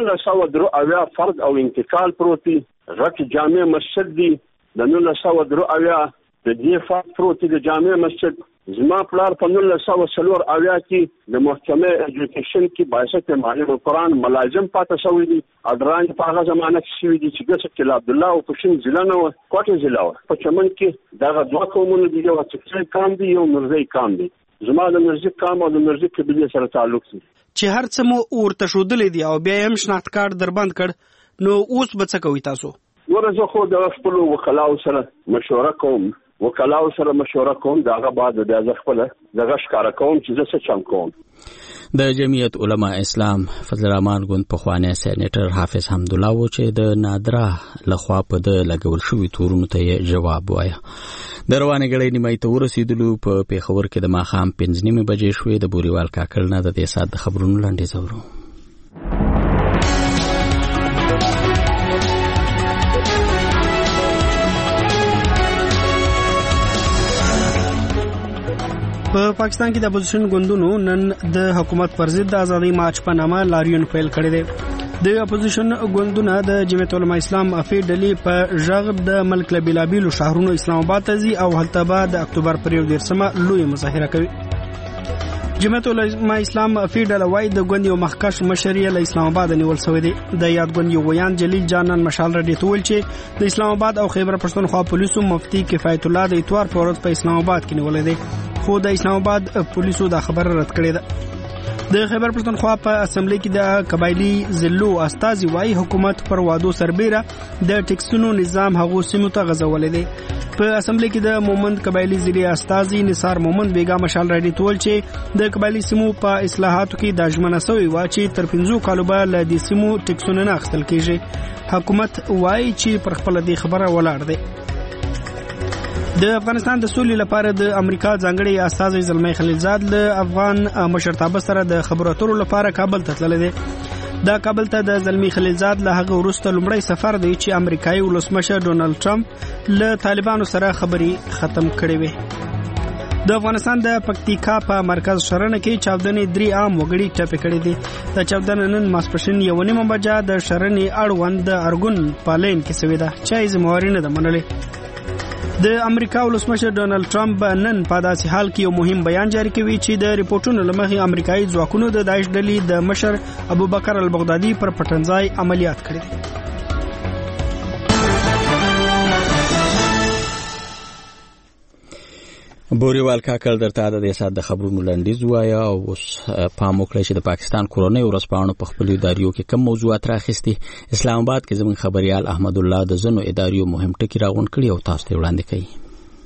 1903 فرض او انتقال پروتي غټ جامع مسجد دی د 1903 د دې فرض پروتي د جامع مسجد زما پلار په 1940 کې د محکمه ایجوکیشن کې بایسته معلم قرآن ملازم پاتې شوی دی. اډران په هغه زمانه کې شوی دی چې ګسه کله عبد الله او پښین ضلع نه و کوټه ضلع و. په چمن کې دا دوه قومونه دي، یو چې کام دي یو مرزي کام دي. زما د مرزي کام او د مرزي قبیله سره تعلق دي. چې هر څه مو ورته شودلې دي او بیا هم شناخت کارت در بند کړ، نو اوس به څه کوي تاسو؟ ورزه خو د خپل وکلاو سره مشوره کوم، وکلاو سره مشوره کوم، داغه بعد د خپل دغه ښکارا کوم چې زه څه چم کوم. د جمعیت علما اسلام فضل الرحمن ګوند پخوانی سېنیټر حافظ حمدالله و چې د نادرا لخوا په د لګول شوی تورونو ته جواب وایا. د روانې غړې نیمای ته ورسېدلو په پیښور کې د ماښام 5:30 بجې شوې. د بوریوال کاکړ نه د دې سات د خبرونو لاندې زورو. په پاکستان کې د اپوزیشن ګوندونو نن د حکومت پر ضد د ازادي مارچ په نامه لاریون پیل کړی دی. د اپوزیشن ګوندونه د جمعیت علما اسلام افی ډلې په ژغ د ملک له بیلابیلو شهرونو اسلام آباد ته ځي او هلته به د اکتوبر پر 13 لوی مظاهره کوي. جمعیت علما اسلام افی ډله وايي د ګوند یو مخکښ مشر له اسلام آباد نیول شوی دی. د یاد ګوند یو ویان جلیل جانان مشال رډي تول چې د اسلام آباد او خیبر پښتونخوا پولیسو مفتی کفایت الله د اتوار په ورځ په اسلام آباد کې نیولې دي، خو د اسلام آباد پولیسو دا خبر رد کړې ده. د خیبر پښتونخوا په اسمبلی کې د قبایلی ضلعو استازي وايي حکومت پر وادو سربېره د ټیکسونو نظام هغو سیمو ته غځولې دي. په اسمبلی کې د مومند قبایلی ضلع استازي نثار مومند بیگا مشال راډي تول چې د قبایلی سیمو په اصلاحاتو کې د ژمنه سوی و چې تر 15 کالو به ل دې سیمو ټیکسونه نه اخیستل کیږي. حکومت وايي چې پر خپل دې خبره ولاړ دی. د افغانستان د سولې لپاره د امریکا ځانګړي استازي زلمي خلیلزاد له افغان مشرتابه سره د خبرو اترو لپاره کابل ته تللی دی. دا کابل ته د زلمي خلیلزاد له هغه وروسته لومړی سفر دی چې امریکایي ولسمشر ډونالد ټرمپ له طالبانو سره خبري ختم کړې وي. د افغانستان د پکتیکا په مرکز شرنه کې چاودنې 3 عام وګړي ټپي کړې دي. د چاودنې نن ماسپښین 1:30 بجې د شرنې اړوند د ارګون پالین کې شوې ده چې زمواري نه ده منلې. د امریکا ولسمشر ډونالد ټرمپ نن په داسې حال کې یو مهم بیان جاری کوي چې د ریپورتونو لمخې امریکایي ځواکونو د داعش ډلې د مشر ابوبکر البغدادي پر پټنځای عملیات کړي دي. بوریوال کاکل درته د دې سات د خبرونو لنډیز وایا او اوس پام وکړئ چې د پاکستان کورونی ورځپاڼو په خپل اداریو کې کوم موضوعات راخستي. اسلام آباد کې زموږ خبريال احمد الله د زنو اداریو مهم ټکی راغون کړی او تاسو ته وړاندې کوي.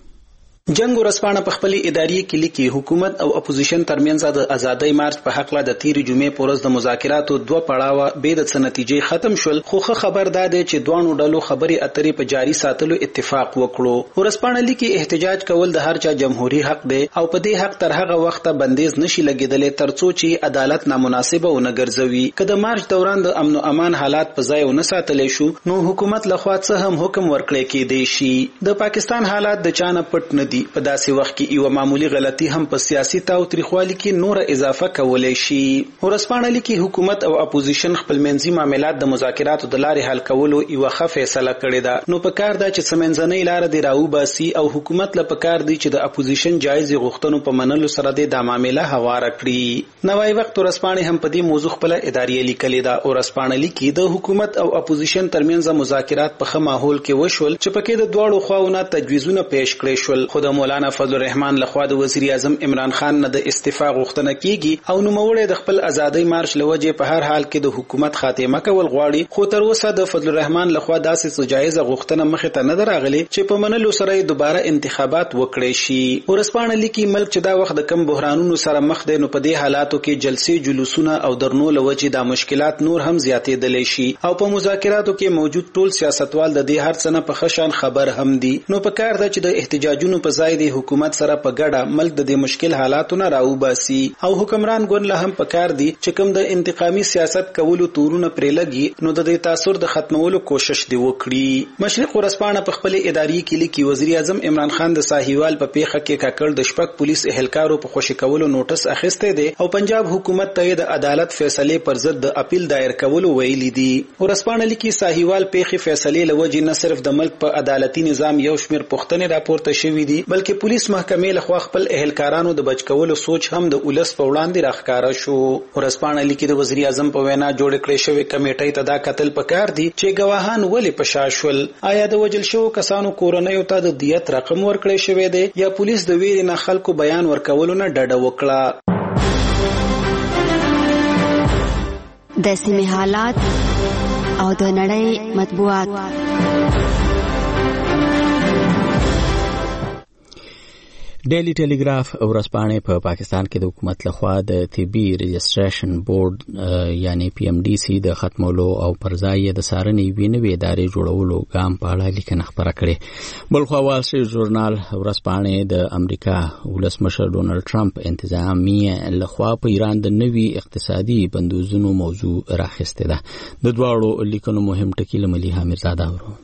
جنگ ورسپانه په خپل اداري کې لیکي حکومت او اپوزیشن ترمنځ د ازادۍ مارچ په حق له د تیری جمعې پورز د مذاکراتو دوه پړاوه به د نتیجې ختم شول، خو خبر ده چې دوه ډلو خبري اترې په جاري ساتلو اتفاق وکړو. ورسپانه لیکي احتجاج کول د هر چا جمهوریت حق دی او په دې حق تر هغه وخت بندیز نشي لګیدل ترڅو چې عدالت نامناسبه ونه ګرځوي. کله مارچ دوران د امن او امان حالات په ځای ونه ساتل شو نو حکومت لخوا څه هم حکم ورکړی کېدی شي. د پاکستان حالات د چانه پټ نه دي. په داسې وخت کې یو معمولی غلطي هم په سیاسي تاوتریخوالي کې نور اضافه کولای شي. ورسپانه لیکي حکومت او اپوزیشن خپل منځي معاملات د مذاکراتو د لارې حل کولو یو ښه فیصله کړې ده. نو په کار ده چې سمنځنۍ لار دی راوباسي او حکومت له پکار دی چې د اپوزیشن جایز غوښتنو په منلو سره د معاملې هواره کړي. نوای وخت ورسپانه هم په دې موضوع خپل اداري لیکلې ده. ورسپانه لیکي د حکومت او اپوزیشن ترمنځ مذاکرات په ښه ماحول کې وشول چې پکې د دواړو خواونو تجویزونه پیش کړي شول. خو د مولانا فضل الرحمن لخوا د وزیر اعظم عمران خان نه د استعفا غوښتنه کیږي او نوموړی د خپل ازادۍ مارچ لوجه په هر حال کې د حکومت خاتمه کول غواړي. خو تر اوسه د فضل الرحمن لخوا داسې جایزه غوښتنه مخې ته نه دراغلي چې په منلو سره دوباره انتخابات وکړي شي. ورسپانه لیکي ملک چې دا وخت د کم بحرانونو سره مخ دی نو په دې حالاتو کې جلسې جلوسونه او درنو لوجه د مشکلات نور هم زیاتېدلی شي او په مذاکراتو کې موجود ټول سیاستوال د دې هر څه نه په خشن خبر هم دي. نو په کار ده چې د احتجاجونو په ځای د حکومت سره په ګډه ملک د دې مشکل حالاتو نه راوباسي او حکمران ګوند له هم پکار دي چې کوم د انتقامي سیاست کولو تورونه پرې لګي نو د دې تاثیر د ختمولو کوشش دی وکړي. مشرق ورسپانه په خپل اداري کې لیکي وزیر اعظم عمران خان د ساحیوال په پیښه کې کاکړ د شپږ پولیس اهلکارو په خوشی کولو نوټس اخیسته دي او پنجاب حکومت ته د عدالت فیصله پر ضد د اپیل دایر کولو ویلي دي. ورسپانه لیکي ساحیوال پیښه فیصله لوجه نه صرف د ملک په عدالتي نظام یو شمیر پښتنې راپورته شوې دي بلکې پولیس محکمې لخوا خپل اهلکارانو د بچ کولو سوچ هم د ولس په وړاندې راښکاره شو. ورځپاڼه لیکي د وزیر اعظم په وینا جوړ کړې شوې کمیټې ته دا کتل پکار دي چې ګواهان ولې په شا شول، آیا د وژل شوو کسانو کورنیو ته د دیت رقم ورکړی شوی دی یا پولیس د ویرې نه خلکو بیان ورکولو نه ډډه وکړه. د سیمې حالات او د نړۍ مطبوعات. ډیلی ټیلیګراف ورځپاڼې په پاکستان کې د حکومت لخوا د طبي رجسټریشن بورډ یعنی پی ام ډي سي د ختمولو او پر ځای د څارنې یوې نوې ادارې جوړولو ګام په اړه لیکنه خپره کړې. بلخوا وال سټریټ ژورنال ورځپاڼې د امریکا ولسمشر ډونالډ ټرمپ انتظامیه لخوا په ایران د نوي اقتصادي بندیزونو موضوع راخیستې ده. د دواړو لیکنو مهم ټکي له ملیحه میرزاده ورو.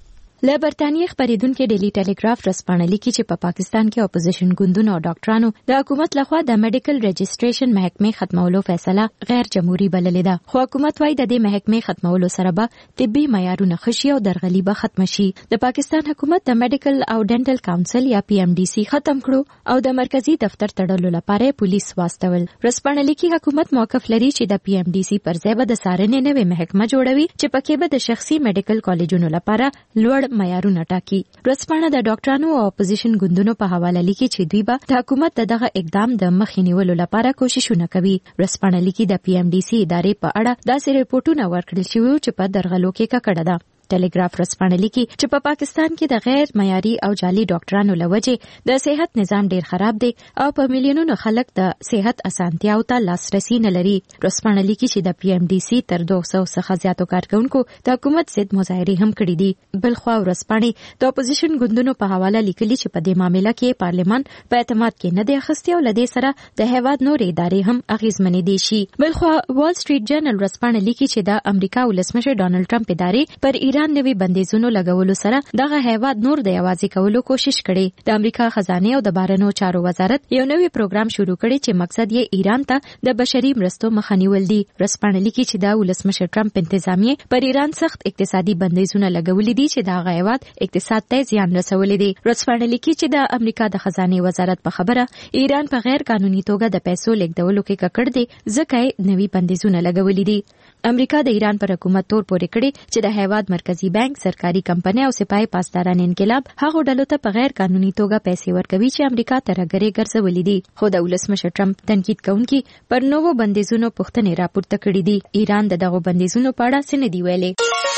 له برتانیې خبرېدونکو ډیلی ټیلیګراف ورځپاڼه لیکي چې په پاکستان کې اپوزیشن ګوندونو او ډاکټرانو د حکومت لخوا د میډیکل رجسټریشن محکمې ختمولو فیصله غیر جمهوریت بللې ده، خو حکومت وايي د دې محکمې ختمولو سره به طبي معیارونه ښه شي او درغلي به ختم شي. د پاکستان حکومت د میډیکل او ډینټل کونسل یا پی ام ډي سي ختم کړو او د مرکزی دفتر تړلو لپاره پولیس واستول. ورځپاڼه لیکي حکومت موقف لري چې د پی ام ډي سي پر ځای به د څارنې نوې محکمه جوړوي چې پکې به د شخصي میډیکل کالجونو لپاره لوړ معیارونه ټاکي. ورځپاڼه د ډاکټرانو او اپوزیشن ګوندونو په حواله لیکي چې دوی به د حکومت دغه اقدام د مخې نیولو لپاره کوششونه کوي. ورځپاڼه لیکي د پی ام ډي سي ادارې په اړه داسې ریپورتونه ورکړل شوي چې په درغلو کې ککړه ده. ټیلیګراف ورځپاڼه لیکي چې په پاکستان کې د غیر معیاري او جعلي ډاکټرانو له وجې د صحت نظام ډیر خراب دی او په میلیونونو خلک د صحت اسانتیاو ته لاسرسي نه لري. ورځپاڼه لیکي چې د پی ام ډي سي تر 200 څخه زیاتو کارکونکو د حکومت ضد مظاهرې هم کړې دي. بلخوا ورځپاڼې د اپوزیشن ګوندونو په حواله لیکلي چې په دې معاملې کې پارلمان په اعتماد کې نه دی اخیستی او لدې سره د هیواد نور ادارې هم اغیزمنې دي شي. بلخوا وال سټریټ جرنل ورځپاڼه لیکي چې د امریکا ولسمشر ډونالډ ټرمپ ادارې پر ایران نوي بندیزونو لګولو سره دغه هیواد نور د یوازې کولو کوشش کړي. د امریکا خزانه او د بهرنیو چارو وزارت یو نوی پروګرام شروع کړي چې مقصد یې ایران ته د بشري مرستو مخه نیول دي. ورځپاڼه لیکي چې د ولسمشر ټرمپ انتظامیه پر ایران سخت اقتصادي بندیزونه لګولي دي چې دغه هیواد اقتصاد ته زیان رسولي دي. ورځپاڼه لیکي چې د امریکا د خزانه وزارت په خبره ایران په غیر قانوني توګه د پیسو لیږدولو کې ککړ دي ځکه یې نوي بندیزونه لګولي دي. امریکا د ایران پر حکومت تور پورې کړي چې د هیواد مرکزی بانک، سرکاري کمپنۍ او سپاه پاسداران انقلاب هغه ډلو ته په غیر قانوني توګه پیسې ورکوي چې امریکا ترګرې ګرځولې دي. خو د ولسمشر ټرمپ تنقید کوونکي پر نوو بندیزونو پوښتنې راپورته کړې دي. ایران دغه بندیزونو په اړه څه نه دی ویلي.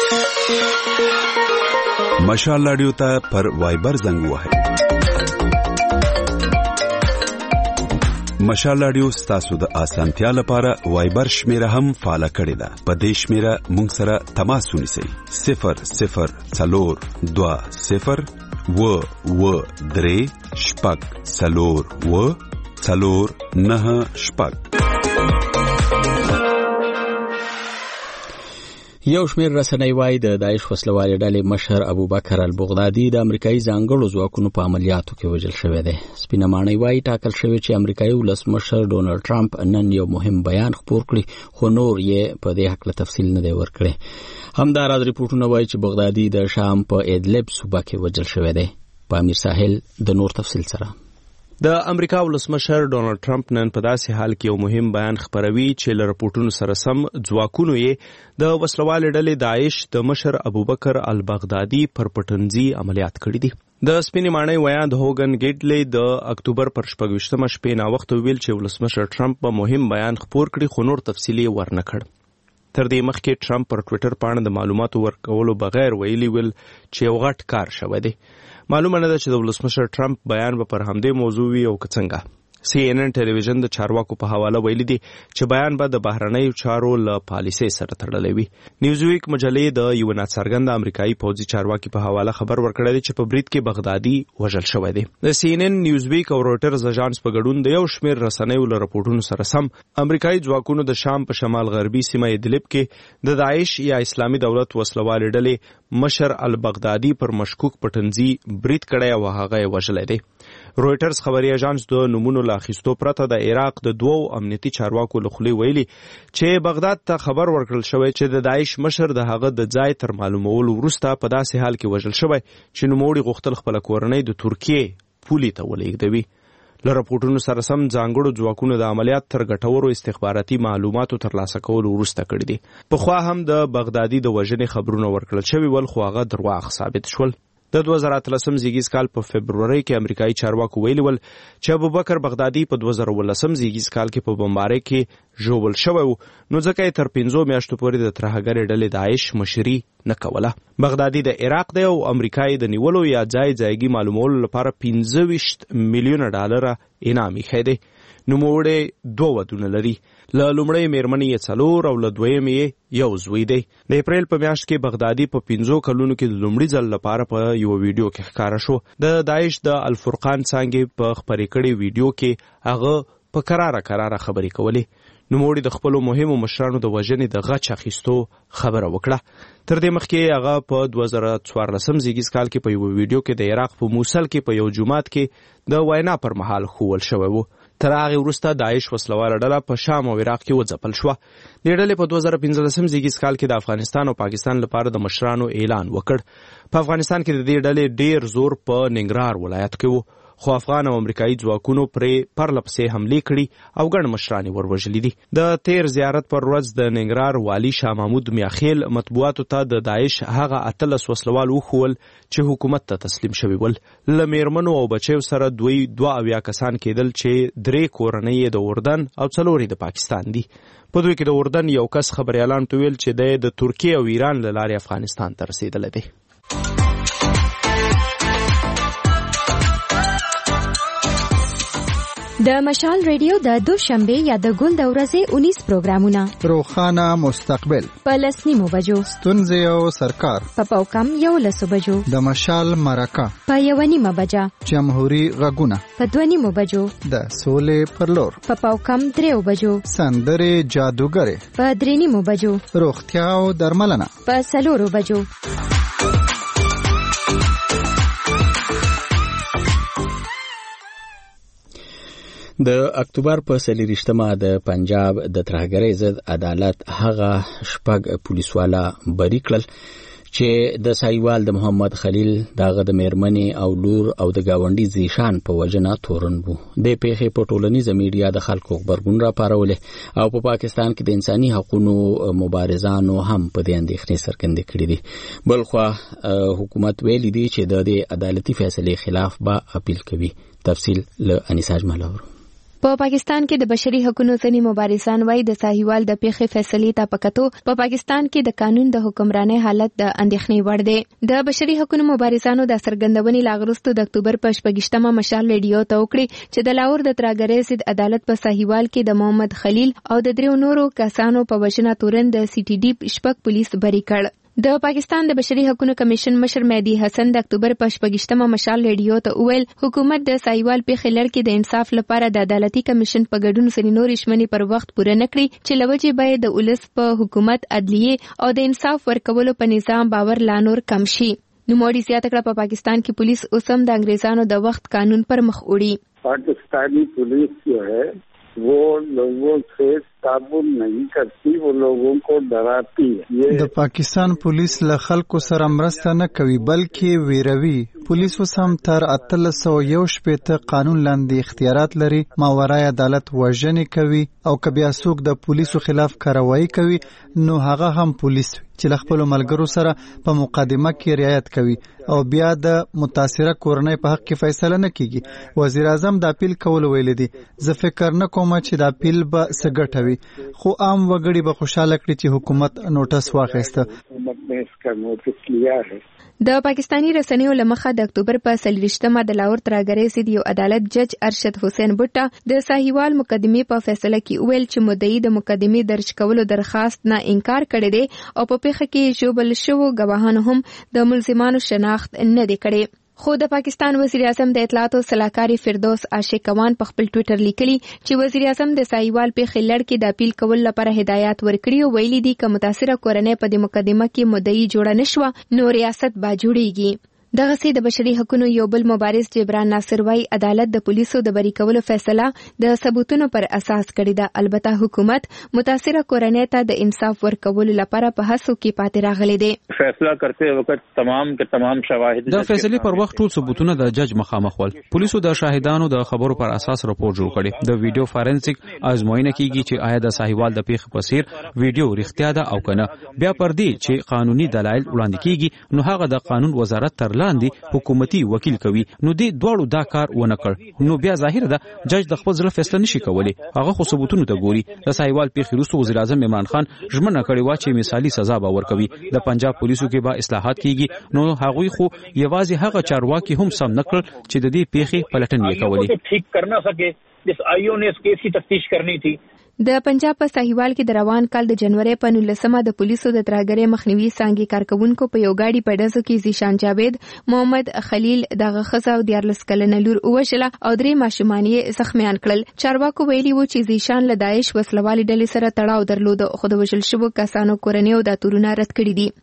مشال رادیو ته پر وایبر زنګ وهئ. مشال رادیو ستاسو د اسانتیا لپاره وایبر شمیره هم فعال کړی ده. په دې شمیره مونږ سره تماس ونیسئ. 0002003 یو شمېر رسنۍ وايي د داعش وسلوالې ډلې مشر ابوبکر البغدادي د امریکایي ځانګړو ځواکونو په عملیاتو کې وژل شوی دی. سپینه ماڼۍ وايي ټاکل شوی چې امریکایي ولسمشر ډونالډ ټرمپ نن یو مهم بیان خپور کړي خو نور یې په دې هکله تفصیل نه دی ورکړی. همداراز ریپورټونه وايي چې بغدادي د شام په ادلب صوبه کې وژل شوی دی. په امیر ساحل د نور تفصیل سره د امریکا ولسمشر ډونالډ ټرمپ نن په داسې حال کې یو مهم بیان خپروي چې له رپورټونو سره سم ځواکونو یې د وسلوالې ډلې داعش د مشر ابوبکر البغدادي پر پټنځي عملیات کړي دي. د سپینې ماڼۍ ویاند هوګن ګیډلې د اکتوبر پر 26مه شپې ناوخته ویل چې ولسمشر ټرمپ به مهم بیان خپور کړي خو نور تفصیل یې ورنه کړ. تر دې مخکې ټرمپ پر ټویټر باندې د معلوماتو ورکولو بغیر ویلي ول چې یو غټ کار شوی دی. معلومه نه ده چې د ولسمشر ټرمپ بیان به پر همدې موضوع وي او که څنګه. CNN ټلویزیون د چارواکو په حواله ویلي دي چې بیان به د بهرنیو چارو له پالیسۍ سره تړلی وي. نیوزویک مجلې د یو ناڅرګند امریکایي پوځي چارواکي په حواله خبر ورکړی دی چې په برید کې بغدادي وژل شوی دی. د CNN، نیوزویک او رویټرز اژانس په ګډون د یو شمېر رسنیو له رپورټونو سره سم امریکایي ځواکونو د شام په شمال غربي سیمه ادلب کې د داعش یا اسلامي دولت وسلوالې ډلې مشر البغدادي پر مشکوک پټنځي برید کړی او هغه یې وژلی دی. رویټرز خبري اژانس د نومونو له اخیستو پرته د عراق د دوو امنیتي چارواکو له خولې ویلي چې بغداد ته خبر ورکړل شوی چې د داعش مشر د هغه د ځای تر معلومولو وروسته په داسې حال کې وژل شوی چې نوموړي غوښتل خپله کورنۍ د ترکیې پولي ته ولېږدوي. له راپورټونو سره سم ځانګړو ځواکونو د عملیات تر ګټورو استخباراتي معلوماتو ترلاسه کولو وروسته کړي دي. پخوا هم د بغدادي د وژنې خبرونه ورکړل شوي ول، خو هغه درواغ ثابت شول. د 2013 زیږیز کال په فبروري کې امریکایي چارواکو ویلي ول چې ابوبکر بغدادي په 2019 زیږیز کال کې په بمبارۍ کې ژوبل شوی و، نو ځکه یې تر 5 میاشتو پورې د ترهګرې ډلې داعش مشري نه کوله. بغدادي د عراق دی او امریکا یې د نیولو یا ځایګي معلومولو لپاره $25 میلیونه انعام ایښی دی. نوموړی 2 ودونه لري. له لومړۍ میرمنې یې 4 او له دویمې یې 1 زوی دی. د اپریل په میاشت کې بغدادي په 5 کلونو کې د لومړي ځل لپاره په یو ویډیو کې ښکاره شو. د داعش د الفرقان څانګې په خپرې کړې ویډیو کې هغه په کراره خبرې کولې. نوموړي د خپلو مهمو مشرانو د وژنې د غچ اخیستو خبره وکړه. تر دې مخکې هغه په 2014 زیږیز کال کې په یو ویډیو کې د عراق په موصل کې په یو جومات کې د وینا پر مهال ښوول شوی و. تر هغې وروسته داعش وسلواله ډله په شام او عراق کې وځپل شوه. دې ډلې په 2015 زیږیز کال کې د افغانستان او پاکستان لپاره د مشرانو اعلان وکړ. په افغانستان کې د دې ډلې ډیر زور په ننګرهار ولایت کې و، خو افغان او امریکایي ځواکونو پرې پرله پسې حملې کړي او ګڼ مشران یې وروژلي دي. د تیر زیارت پر ورځ د ننګرهار والي شاه محمود میاخیل مطبوعاتو ته د داعش هغه 18 وسلوال وښول چې حکومت ته تسلیم شوي ول. له میرمنو او بچیو سره 2 کسان کېدل چې 3 کورنۍ یې د اردن او 4 د پاکستان دي. په دوی کې د اردن یو کس خبریالانو ته ویل چې د ترکیې او ایران له لارې افغانستان ته رسېدلی دی. د مشال ریډیو د دوشنبه یا د ګل د ورځې 19 پروګرامونه: روخانه مستقبل په 10 بجو، ستونزې او سرکار په پاوکم 11 بجو، د مشال مرکه په 1:30 بجه، جمهوری غږونه په 2:30 بجو، د سولې پر لور په پاوکم 3 بجو، سندرې جادوګرې په 3:30 بجو، روغتیا او درملنه په 4 بجو. د اکتوبر په 24مه د پنجاب د ترهګرۍ ضد عدالت هغه 6 پولیسوالا بری کړل چې د سایوال د محمد خلیل دغه د میرمنې او لور او د گاونډي زیشان په وجنه تورن بو. د پیښې په ټولنیزه میډیا د خلکو خبرګون را پارولې او په پاکستان کې د انساني حقوقو مبارزانو هم په دې اندېښنې څرګندې کړې دي. بلخو حکومت ویلي دی چې د عدالتي فیصلې خلاف به اپیل کوي. تفصیل له انیساج ملاور. په پاکستان کې د بشري حقوقو ځینې مبارزان وایي د ساحیوال د پیښې فیصلې ته پکتو په پاکستان کې د قانون د حکمرانۍ حالت د اندېښنې وړ دی. د بشري حقوقو مبارزانو د سرګندونې لاغرستو د اکتوبر په 28مه مشال ریډیو ته وکړي چې د لاهور د ترهګرۍ ضد عدالت په ساحیوال کې د محمد خلیل او د 3 نورو کسانو په وژنه تورن د سی ټي ډي 6 پولیس بری کړ. د پاکستان د بشري حقوقو کمیشن مشر مهدی حسن د اکتوبر په 28مه مشال ریډیو ته وویل حکومت د سایوال پیښې لړ کې د انصاف لپاره د عدالتي کمیشن په ګډون سره نورې شمنې پر وخت پوره نکړي چې لوجه باید د ولس په حکومت، عدلیه او د انصاف ورکولو په نظام باور لا نور کم شي. نوموړي زیاته کړه په پاکستان کې پولیس اوس هم د انګریزانو د وخت قانون پر مخ وړي. پاکستانی پولیس جو ہے وہ لوگوں سے تعامل نہیں کرتی، وہ لوگوں کو ڈراتی ہے. د پاکستان پولیس له خلکو سره مرسته نه کوي بلکې ویروي. پولیس اوس هم تر 1801 قانون لاندې اختیارات لري. ماورای عدالت وژنې کوي او که بیا څوک د پولیسو خلاف کاروایی کوي نو هغه هم پولیس چې له خپلو ملګرو سره په مقدمه کې رعایت کوي او بیا د متاثره کورنۍ په حق کې فیصله نه کیږي. وزیر اعظم د اپیل کول ویل دي. زه فکر نه کوم چې د اپیل به څه ګټه وي، خو عام وګړي به خوشاله کړي چې حکومت نوټس واخیسته. حکومت نے اس کا نوٹس لیا ہے. د پاکستانی رسنیو لمخه د اکتوبر په 24مه د لاهور ترهګرۍ ضد یو عدالت جج ارشد حسین بټا د ساحیوال مقدمې په فیصله کې ویل چې مدعی د مقدمې درج کولو درخواست نه انکار کړی دی او په پیښه کې ژوبل شوو ګواهانو هم د ملزمانو شناخت نه دی کړی. خو د پاکستان وزیر اعظم د اطلاعات او سلاکاري فردوس عاشقوان په خپل ټوئیټر لیکلي چې وزیر اعظم د ساحیوال پیښې لړ کې د اپیل کول لپاره هدایات ورکړي او ویلي دي چې متاثره کورنۍ په دې مقدمه کې مدعی جوړه نشوه نو ریاست با جوړیږي. دغه سي د بشري حقوقو یو بل مبارز جبران ناصر وايي عدالت د پولیسو د بری کولو فیصله د ثبوتونو پر اساس کړې ده. البته حکومت متاثره کورنۍ ته د انصاف ورکولو لپاره په هڅو کې پاتې راغلي دي. فیصله کرتے وخت تمام شواهد د فیصلې پر وخت ټول ثبوتونه د جج مخامخ ول. پولیسو د شاهدانو د خبرو پر اساس راپور جوړ کړي. د ویډیو فورنسیک ازموینه کیږي چې آیا د ساحوال د پیښې په څیر ویډیو رښتیا ده او کنه. بیا پر دې چې قانوني دلایل وړاندې کیږي نو هغه د قانون وزارت تر لاندې حکومتي وکیل کوي. نو دې دواړو دا کار ونه کړ نو بیا ظاهر ده جج د خپل ځل فیصله نشي کولی. هغه خو ثبوتونو ته ګوري. د ساحوال پیښې وروسته وزیر اعظم عمران خان ژمنه کړې و چې مثالي سزا به ورکوي. د پنجاب پولیسو کې به اصلاحات کیږي نو هغوی خو یوازې هغه چارواکي هم سم نکړل چې د دې پیښې پلټنې کولې. ٹھیک کرنا سکے جس آئیو نے اس کیس کی تفتیش کرنی تھی. د پنجاب په ساحوال کې د روان کال د جنوري په 19مه د پولیسو د ترهګرۍ مخنیوي څانګې کارکونکو په یو گاډي په ډزو کې زیشان جاوید، محمد خلیل دغه ښځه او 14 کلنه لور ووژله او 3 ماشومان یې زخمیان کړل. چارواکو ویلي و چې زیشان له داعش وسلوالې ډلې سره تړاو درلود خو د وژل شوو کسانو کورنۍ دا تورونه رد کړي دي.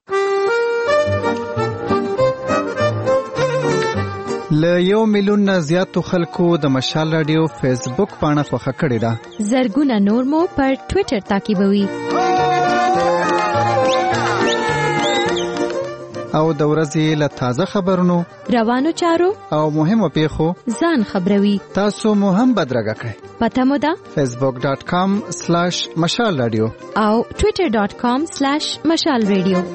له 1 میلیون نه زیاتو خلکو د مشال رادیو فیسبوک پاڼه خوښه کړې ده. زرګونه نور مو پر ټوئیټر تعقیبوي. او د ورځې له تازه خبرونو، روانو چارو او مهمو پیښو ځان خبروي. تاسو مو هم بدرګه کړئ. پته مو ده facebook.com/مشال رادیو او twitter.com/مشال رادیو.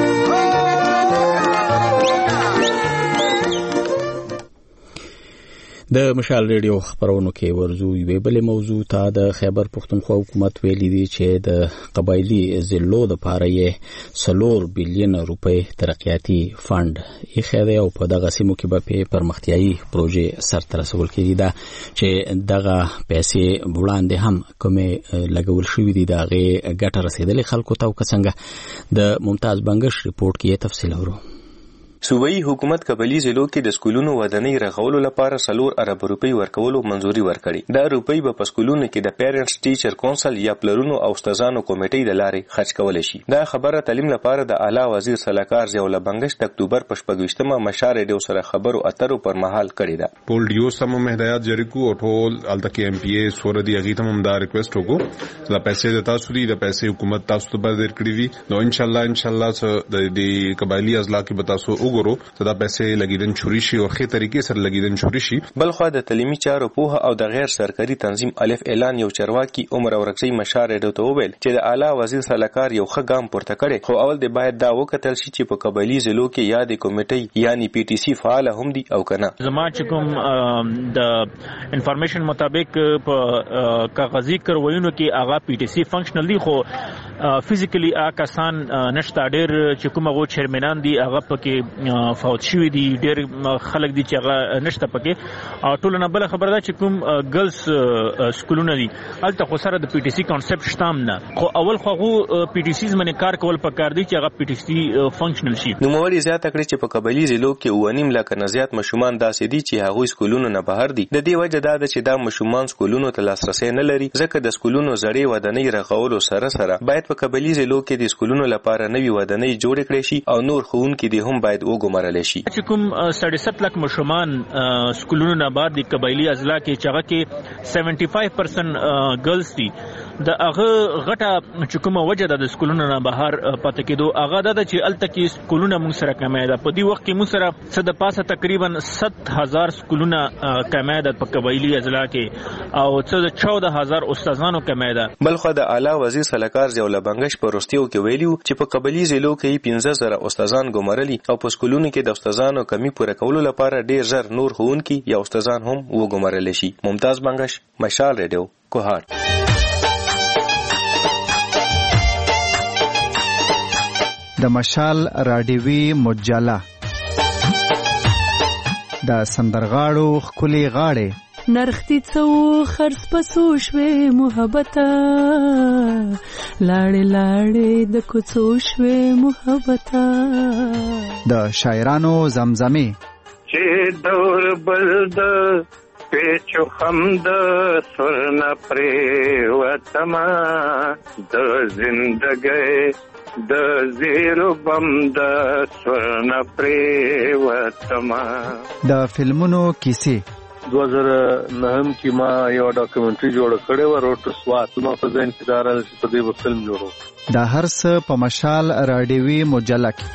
د مشال ریډیو خبرونو کې ورزو یوې بلې موضوع ته د خیبر پښتونخوا حکومت ویلي دی چې د قبایلی ضلعو لپاره یې 4 بلین روپۍ ترقیاتي فند یې او په دغه سیمو کې به پرمختیایي پروژې سرته رسول کېږي دا چې دغه پیسې وړاندې هم کومې لګول شوې دي دغه ګټه رسیدلې خلکو ته او څنګه د ممتاز بنگش ریپورت کې تفصیل اورو. صوبایي حکومت قبایلی ضلعو کې د سکولونو ودانۍ رغولو لپاره 4 ارب روپۍ ورکولو منځوري ورکړي. دا روپۍ به په سکولونو کې د پیرنټس ټیچر کونسل یا پلرونو او استادانو کمیټې د لارې خرج کول شي. دا خبره تعلیم لپاره د اعلی وزیر سلاکار ضیاءالله بنگش د اکتوبر په 28مه مشال ریډیو سره خبرو اترو پر مهال کړی ده. ټول ډیو سم هدایت جاری کو او ټول الته کې ایم پی ای سور دی غیته هم دا ریکوست وکړو دا پیسې د تاسو دی د پیسې حکومت تاسو ته به درکړي وي نو ان شاء الله د قبایلی اضلاع کې به تاسو وګورو دا پیسې لګیدن چوري شي او ښه طریقې سره لګیدن چوري شي. بلخو د تعلیمي چارو پوهه او د غیر سرکاري تنظیم الف اعلان یو چرواکي عمر اورکسي مشال ریډیو ته وویل چې د اعلی وزیر سلاکار یو ښه ګام پورته کړي خو اول د باید دا وکتل شي چې په قبایلی ضلعو کې یادې کمیټې یعنی پی ټی سی فعال هم دي او کنه. زما چې کوم د انفارمیشن مطابق په کاغذي کروینو کې هغه پی ټی سی فنکشنل دي خو فزیکلی کسان نشته. ډېر چې کوم هغه چیرمنان دي هغه پکې فوت شوی دي، ډېر خلک دي چې هغه نشته پکې او ټول نه بل خبره ده چې کوم ګرلز سکولونه دي الته خو سره د پی ټی سی کانسپټ شتام نه خو اول خو هغه پی ټی سیز باندې کار کول پکار دي چې هغه پی ټی سی فنکشنل شي. نو موري زیاته کړی چې په قبایلی ضلعو کې 1.5 لک نه زیات مشومان داسې دي چې هغه سکولونو نه بهر دي. د دې وجه دا ده چې دا مشومان سکولونو ته لاسرسي نه لري ځکه د سکولونو زړې ودانۍ رغولو سره باید په قبایلی ضلعو کې د سکولونو لپاره نوي ودانۍ جوړ کړي شي او نور ښوونکي دي هم باید وګمارل شي. چې کوم 7.5 لک مشومان سکولونو نه بعد د قبایلی اضلاع کې چغه کې 75% ګرلز دي د هغه غټه چې کومه وجه د سکولونو نه بهر پاتې کېدو هغه د چې الته کې سکولونه موږ سره کمه ده. په دې وخت کې موږ سره څه د پاسه تقریبا 7000 سکولونه کمه ده په قبایلی اضلاع کې او څه د 14000 استادانو کمه ده. بلخو د اعلی وزیر سلاکار ضیاءالله بنگش په رستیو کې ویلیو چې په قبایلی ضلعو کې 15000 استادان ګمارلي او په سکولونو کې د استادانو کمی پوره کولو لپاره ډیر ژر نور ښوونکي یا استادان هم وګمارل شي. ممتاز بنگش، مشال ریډیو، کوهاټ. د مشال راډیوي مجله د سندرغاړو خولي غاړې نرختی څو خرڅ پسو شوي محبت لاړې لاړې د کوڅو شوي محبت د شاعرانو زمزمه چې دور بلد پیچو خم د سرن پریوتما د زندګۍ د زیرو بم د سرن پریوتما. د فلمونو کیسې 2009 کې ما یو ډاکومنټري جوړ کړې و روټ سوات نو په ځین کې دار په دې فلم جوړو. دا هر څه په مشال راډیوي مجله کې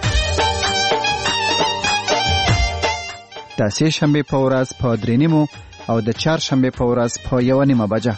د سه شنبه په ورځ په 3:30 او د چهارشنبه په ورځ په 1:30 بجه.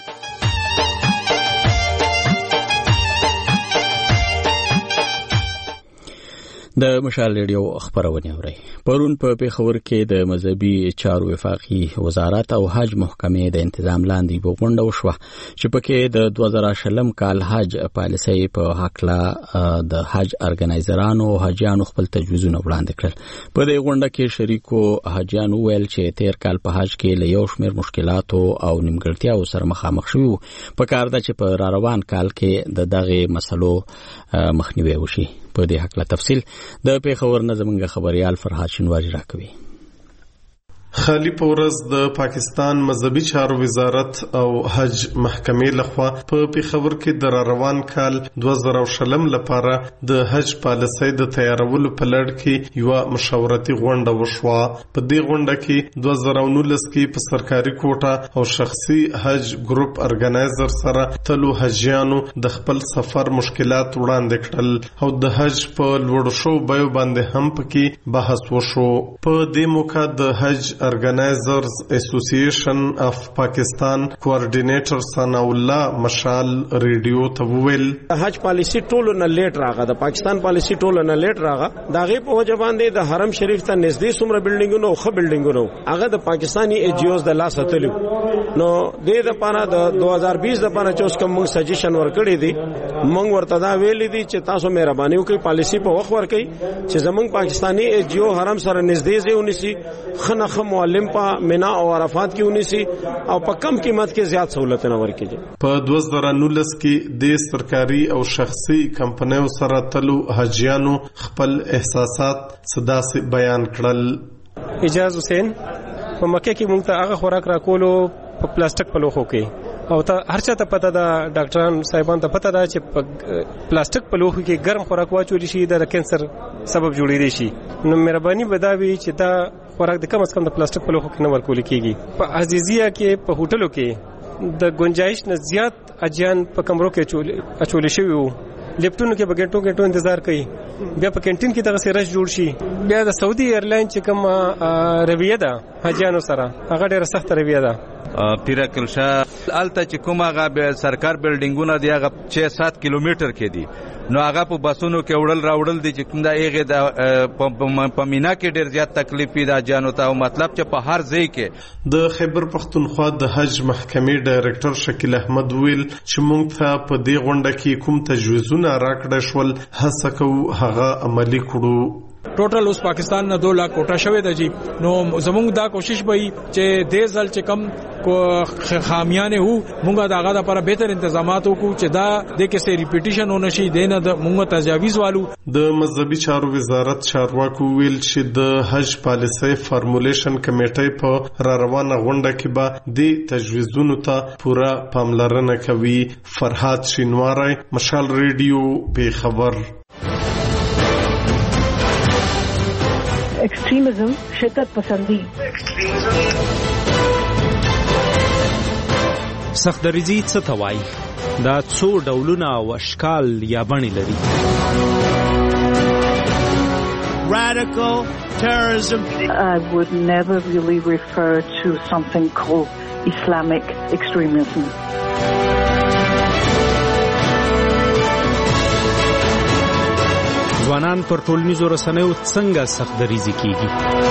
د مشال ریډیو خبرونه اوري. پرون په پیښور کې د مذهبي چارو وفاقي وزارت او حج محکمې د تنظیم لاندې بغونډه وشوه چې پکې د 2020 کال حج پالیسي په حق لا د حج ارګنایزرانو او حاجیانو خپل تجویزونه وړاندې کړل. په دې غونډه کې شریکو حاجیانو ویل چې تیر کال په حج کې له یو شمېر مشکلاتو او نیمګړتیاو سره مخامخ شوي په کار ده چې په روان کال کې د دغه مسلو مخنیوي وشي. په دې حق لا تفصیل د پیښور نظمنګ خبريال فرهاد شینواری راکوي. خالی پورز د پاکستان مذهبي چارو وزارت او حج محکمې لخوا په پیښور کې د روان کال 2020 لپاره د حج پالیسۍ د تیارولو په لړ کې یو مشاورتي غونډه وشوه. په دې غونډه کې 2019 کې په سرکاري کوټه او شخصي حج ګروپ ارګنایزر سره تلو حجیانو د خپل سفر مشکلات وړاندې کړل او د حج په لوړ شو بیو باندې هم پکې بحث وشو. په دې موقع د حج Organizers Association of Pakistan کوارډینیټر ثنا الله مشال ریډیو ته وویل حج پالیسی ټولو نه لیټ راغله. د پاکستان پالیسی ټولو نه لیټ راغله. دا غي په وجه باندې د حرم شریف ته نږدې څومره بلډینګونو او خه بلډینګونو هغه د پاکستانی ایجیوز د لاس اتلو نو د دې لپاره د 2020 لپاره چې اوس کوم سجیشن ورکړی دي موږ ورته دا ویل دي چې تاسو مهرباني وکړئ پالیسی په وخت ورکړئ چې زمونږ پاکستانی ایجیو حرم سره نږدې ځونیسي خنخ معلم په مینا او عرفات کې ونیسي او په کم قیمت کې زیات سہولتونه ورکړي. په 2019 کې د سرکاري او شخصي کمپنیو سره تلو حجیانو خپل احساسات صداسه بیان کړل. اجازه حسین په مکه کې مونږ ته هغه خوراک راکولو په پلاستیک په لوخو کې او ته هر چا ته پته ده ډاکټران صاحبان ته پته ده چې پلاستیک په لوخو کې ګرم خوراک واچول شي د کینسر سبب جوړېږي شي. نو مهرباني بداوي چې دا خوراک د کم از کم د پلاستیک په لوخو کې نه ورکول کیږي. په عزیزیه کې په هوټلو کې د گنجائش نه زیات اجیان په کمرو کې اچول شوی وو. لیپټونو کې بغټو انتظار کوي. بیا په کینټین کې دغه سرش جوړ شي. بیا د سعودي ایرلاین چې کوم رویه ده حاجیانو سره هغه ډیره سخت رویه ده. پیرکل شاه الته چې کومه سرکار بلډینګونه دی هغه 6-7 کیلومتر کې دي نو هغه په بسونو کې وړل دي چې کوم دا ایغه د پمینا کې ډیر زیات تکلیف دی جانو ته مطلب چې په هر ځای کې. د خیبر پختونخوا د حج محکمې ډایریکټر شکیل احمد ویل چې موږ ته په دې غونډه کې کوم تجویزونه راکړل شول هڅه کوو هغه عملي کړو. ټوټل اوس پاکستان نه 2 لک کوټه شوې ده جی. نو زموږ دا کوشش وي چې د ځل چې کم کو خامیانه وو موږ دا غا لپاره بهتر انتظامات وکړو چې دا د کیسه ریپیټیشن ونه شي دینه د موږ تجاویز والو. د مذهبي چارو وزارت چارواکو ویل چې د حج پالیسي فارمولیشن کمیټې په روانه غونډه کې به د تجویزونو ته پوره پاملرنه کوي. فرهاد شینواری مشال ریډیو پیښور. ایکسټریمزم شدت پسندی سخت دریځي څه ته وایي دا څو ډولونه او اشکال یا بڼې لري. Radical terrorism. I would never really refer to something called Islamic extremism. ځوانان پر ټولنیزو رسنیو څنګه سخت دریځي کیږي؟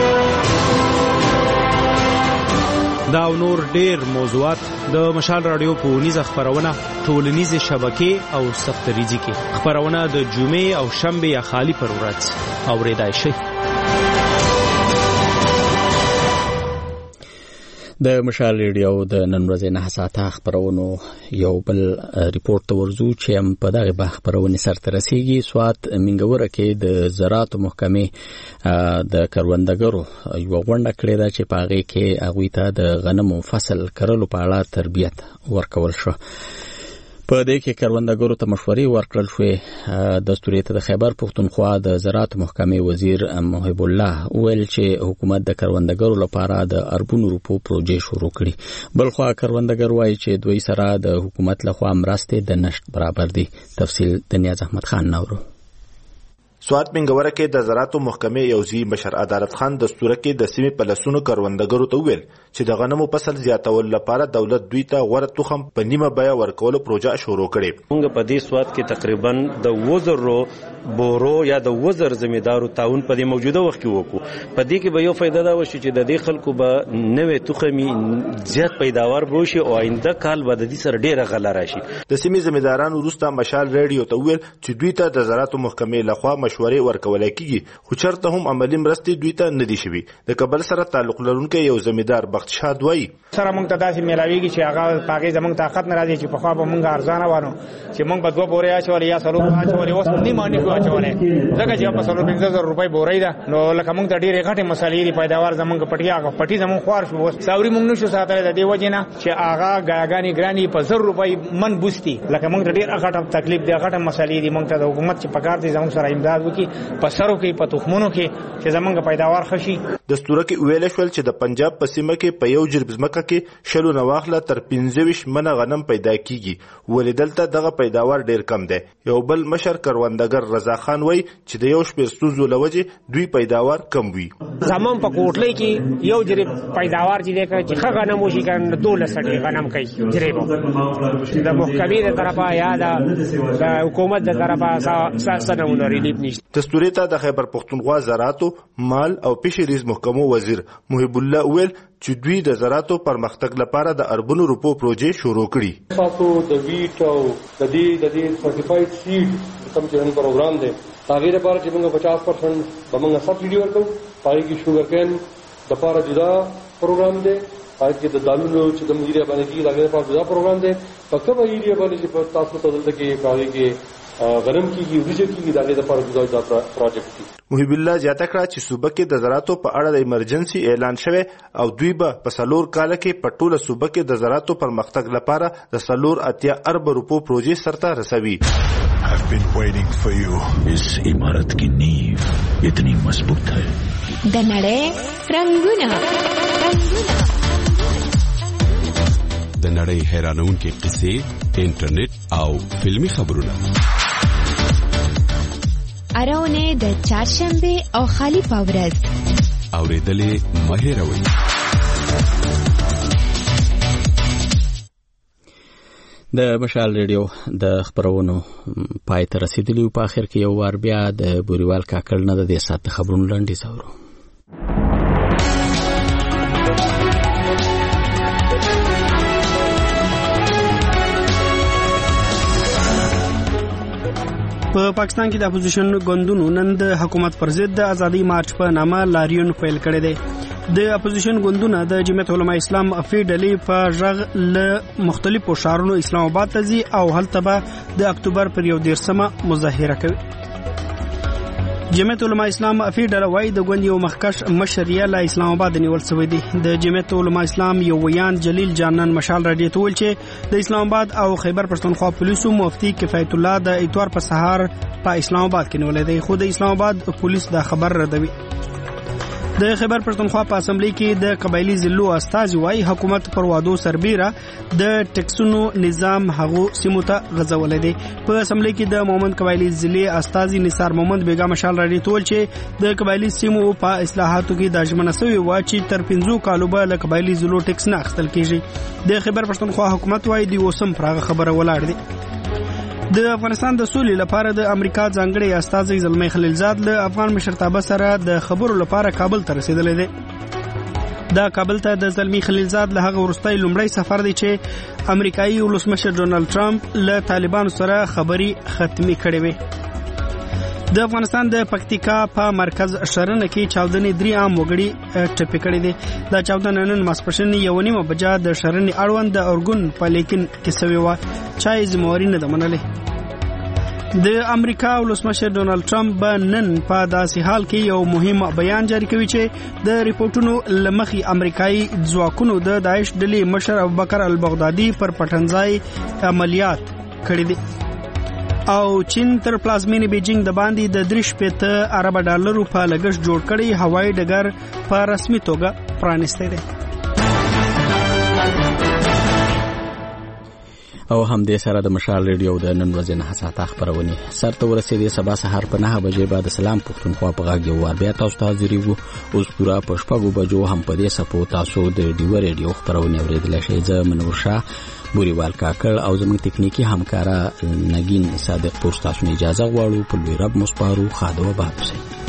دا نور ډیر موضوعات د مشال رادیو په نيزه خبرونه ټولنیزه شبکې او سخت دریځي کې خبرونه د جمعې او شنبه یا خالی پر ورځ اوریدای شي. د مشال ریډیو د نن ورځې 9 ساعته خبرونو یو بل ریپورت ته ورزو چې هم په دغه خبرونه سره رسیدي سوات منګوره کې د زراعت محکمې د کروندګرو یو غونډه کړې ده چې په هغه کې هغه ته د غنمو فصل کرلو په اړه تربیت ورکول شو. په دې کې کروندګرو ته مشورې ورکړل شوې. دستوري ته د خیبر پختونخوا د زراعت محکمې وزیر محب الله ویل چې حکومت د کروندګرو لپاره د اربونو روپو پروژې شروع کړي. بلخوا کروندګر وایي چې دوی سره د حکومت لخوا مرستې د نشټ برابر دي. تفصیل د نیاز احمد خان نورو. سوات منګوره کې د زراعت محکمې یوزي مشر عدالت خان دستور کې د سیمې په لسونو کروندګرو ته ویل چې د غنمو فصل زیاتول لپاره دولت دوی ته غوړه تخم په نیمه بیه ورکولو پروژه شروع کړې. موږ په دې سوات کې تقریبا د وزر بورو یا د وزر زمیدارو تعاون په دې موجوده وخت کې وکړو. په دې کې به یو فائدہ دا وشي چې د دې خلکو به نوې تخمي زیات پیداوار وشي او آینده کال به د دې سره ډیره غله راشي. د سیمې زمیدارانو وروسته مشال ریډیو ته ویل چې دوی ته د زراعت محکمې لخوا مشورې ورکول کیږي خو چرته هم عملی مرستې دوی ته نه دي شوي. د کابل سره تعلق لرونکي یو زمیدار بخت شاد وایي سره موږ ته داسې ملاویږي چې هغه پاګې زموږ طاقت نه راځي چې په خوا به موږ ارزانه وانه چې موږ په 2 بورې اچولې یا سلو اچولې اوس نیمه نیمه اچولې ځکه چې په 150,000 روپۍ بورې ده نو لکه موږ ته ډېرې غټې مسالې دی پیداوار زموږ پټي زموږ خوار شو ساوري موږ نشو ساتل د دې وجه نه چې هغه غاګانی ګرانی په 100 روپۍ من بوستي لکه موږ ډېر غټه تکلیف دی غټه مسالې دی موږ ته د حکومت چې پکار دي زموږ سره امداد وکړي په سرو کې په تخمونو کې چې زمونږ پیداوار خشي. دستور کې ویل شول چې د پنجاب په سیمه کې په یو جرب ځمکه کې شلو نواخله تر 25 منه غنم پیدا کیږي ولې دلته دغه پیداوار ډیر کم دی. یو بل مشر کروندګر رضا خان وای چې د یو شپږ ستونزو لوجه دوی پیداوار کم وي. زمون په کوټلې کې یو جرب پیداوار چې ښه غنم وشي کنه 12 غنم کوي جرب د محکمې د طرفه یا د حکومت د طرفه سنونه ریلیف نشته. دستور ته د خیبر پختونخوا زراعت مال او فشریز محکمو وزیر محب الله ویل چې دوی د زراعت پرمختګ لپاره د اربونو روپو پروژې شروع کړي. تاسو د ویټ او د دې سرټیفاید سیډ کوم چې پروګرام دی هغه لپاره چې موږ 50% به موږ سبسيډي ورکړو. پای کې شوګر کین د لپاره جدا پروګرام دی. پای کې د دالونو چې د مدیریت باندې کې لګیدل لپاره جدا پروګرام دی. په کومه ایریا باندې چې تاسو ته دلته کې پای کې غنم کیږي ورجه کیږي دغه لپاره جدا پروجیکټ دی. محب الله زیاته کړه چې صوبه کې د زراعت په اړه د ایمرجنسي اعلان شوه او دوی به په سلور کال کې په ټوله صوبه کې د زراعت پرمختګ لپاره د سلور اتیا ارب روپو پروژې سرته رسوي. I've been waiting for you. इस इमारत की नींव इतनी मजबूत है. د نړۍ رنگونه د نړۍ حیرانونکې قصې انټرنیټ او فلمی خبرونه اراونه د چهارشنبه او خالی پاورز اوریدلې مهیروي. د مشال ریډیو د خبرونو پای ته رسیدلی په اخر کې یو وار بیا د بوریوال کاکړ نه د دې سات خبرونو لاندې زورو. په پاکستان کې د اپوزیشن ګوندونو نن د حکومت پر ضد د ازادي مارچ په نامه لاریون پیل کړی دی. د اپوزیشن ګوندونه د جمعیت علماء اسلام افی ډلې په ژغ له مختلفو ښارونو اسلام آباد ته ځي او هلته به د اکتوبر پر 11 مظاهره کوي. جمعیت علماء اسلام افی ډله وايي د ګوند یو مخکش مشر یې له اسلام آباد نیول شوی دی. د جمعیت علماء اسلام یو ویان جلیل جانان مشال راډیو ته ویل چې د اسلام آباد او خیبر پښتونخوا پولیسو مفتی کفایت الله د اتوار په سهار په اسلام آباد کې نیولې دی. خو د اسلام آباد پولیس دا خبر ردوي. د خیبر پښتونخوا په اسمبلی کې د قبایلی ضلعو استازي وايي حکومت پر وادو سربیره د ټکسونو نظام هغو سیمو ته غځولې دی. په اسمبلی کې د مومند قبایلی ضلع استازي نثار مومند بیگا مشال راډیو ته ویل چې د قبایلی سیمو په اصلاحاتو کې د ژمنه شوی و چې تر 15 کالو به له قبایلی ضلعو ټکس نه اخیستل کیږي. د خیبر پښتونخوا حکومت وايي دی اوسم پراغه خبره ولاړ دی. د افغانستان د سولې لپاره د امریکا ځانګړي استازي زلمی خلیلزاد له افغان مشرتابه سره د خبرو لپاره کابل ته رسیدلی دی. دا کابل ته د زلمی خلیلزاد له هغه وروستی لومړی سفر دی چې امریکایي ولسمشر ډونالد ټرمپ له طالبانو سره خبري ختمي کړې وې. د افغانستان د پکتیکا په مرکز شرنه کې چاودنې 3 عام وګړي ټپي کړي دي. دا چاودنه نن ماسپښین 1:30 بجې د شرنې اړوند د اورګون په لیکن کې شوې و. چا یې ذمہواري نه ده منلې. د امریکا ولسمشر ډونالد ټرمپ نن په داسې حال کې یو مهم بیان جاری کوي چې د ریپورتونو لمخې امریکایي ځواکونو د داعش ډلې مشر ابوبکر البغدادي پر پټنځای عملیات کړي دي او چین تر پلازمینې بیجینګ د باندې د 3.5 ارب ډالرو په لګښت جوړ کړي هوایي ډګر په رسمي توګه پرانیستی دی. او هم دې سره د مشال ریډیو د نن ورځې نه حساسه خبرونه سرته ورسېدې. سبا سحر په 9 بجې بعد سلام پښتونخوا په غاګ یو ور بیا تاسو ته حاضر یو. اوس پورا په 6 بجو هم په دې سپو تاسو د ډیو ریډیو خبرونه اوریدل شئ. زه منور شاه بوريوال کاکړ او زموږ تکنیکی همکارا نگین صادق پور تاسو اجازه غواړو. په لوی رب مصپارو خاده و باب سي.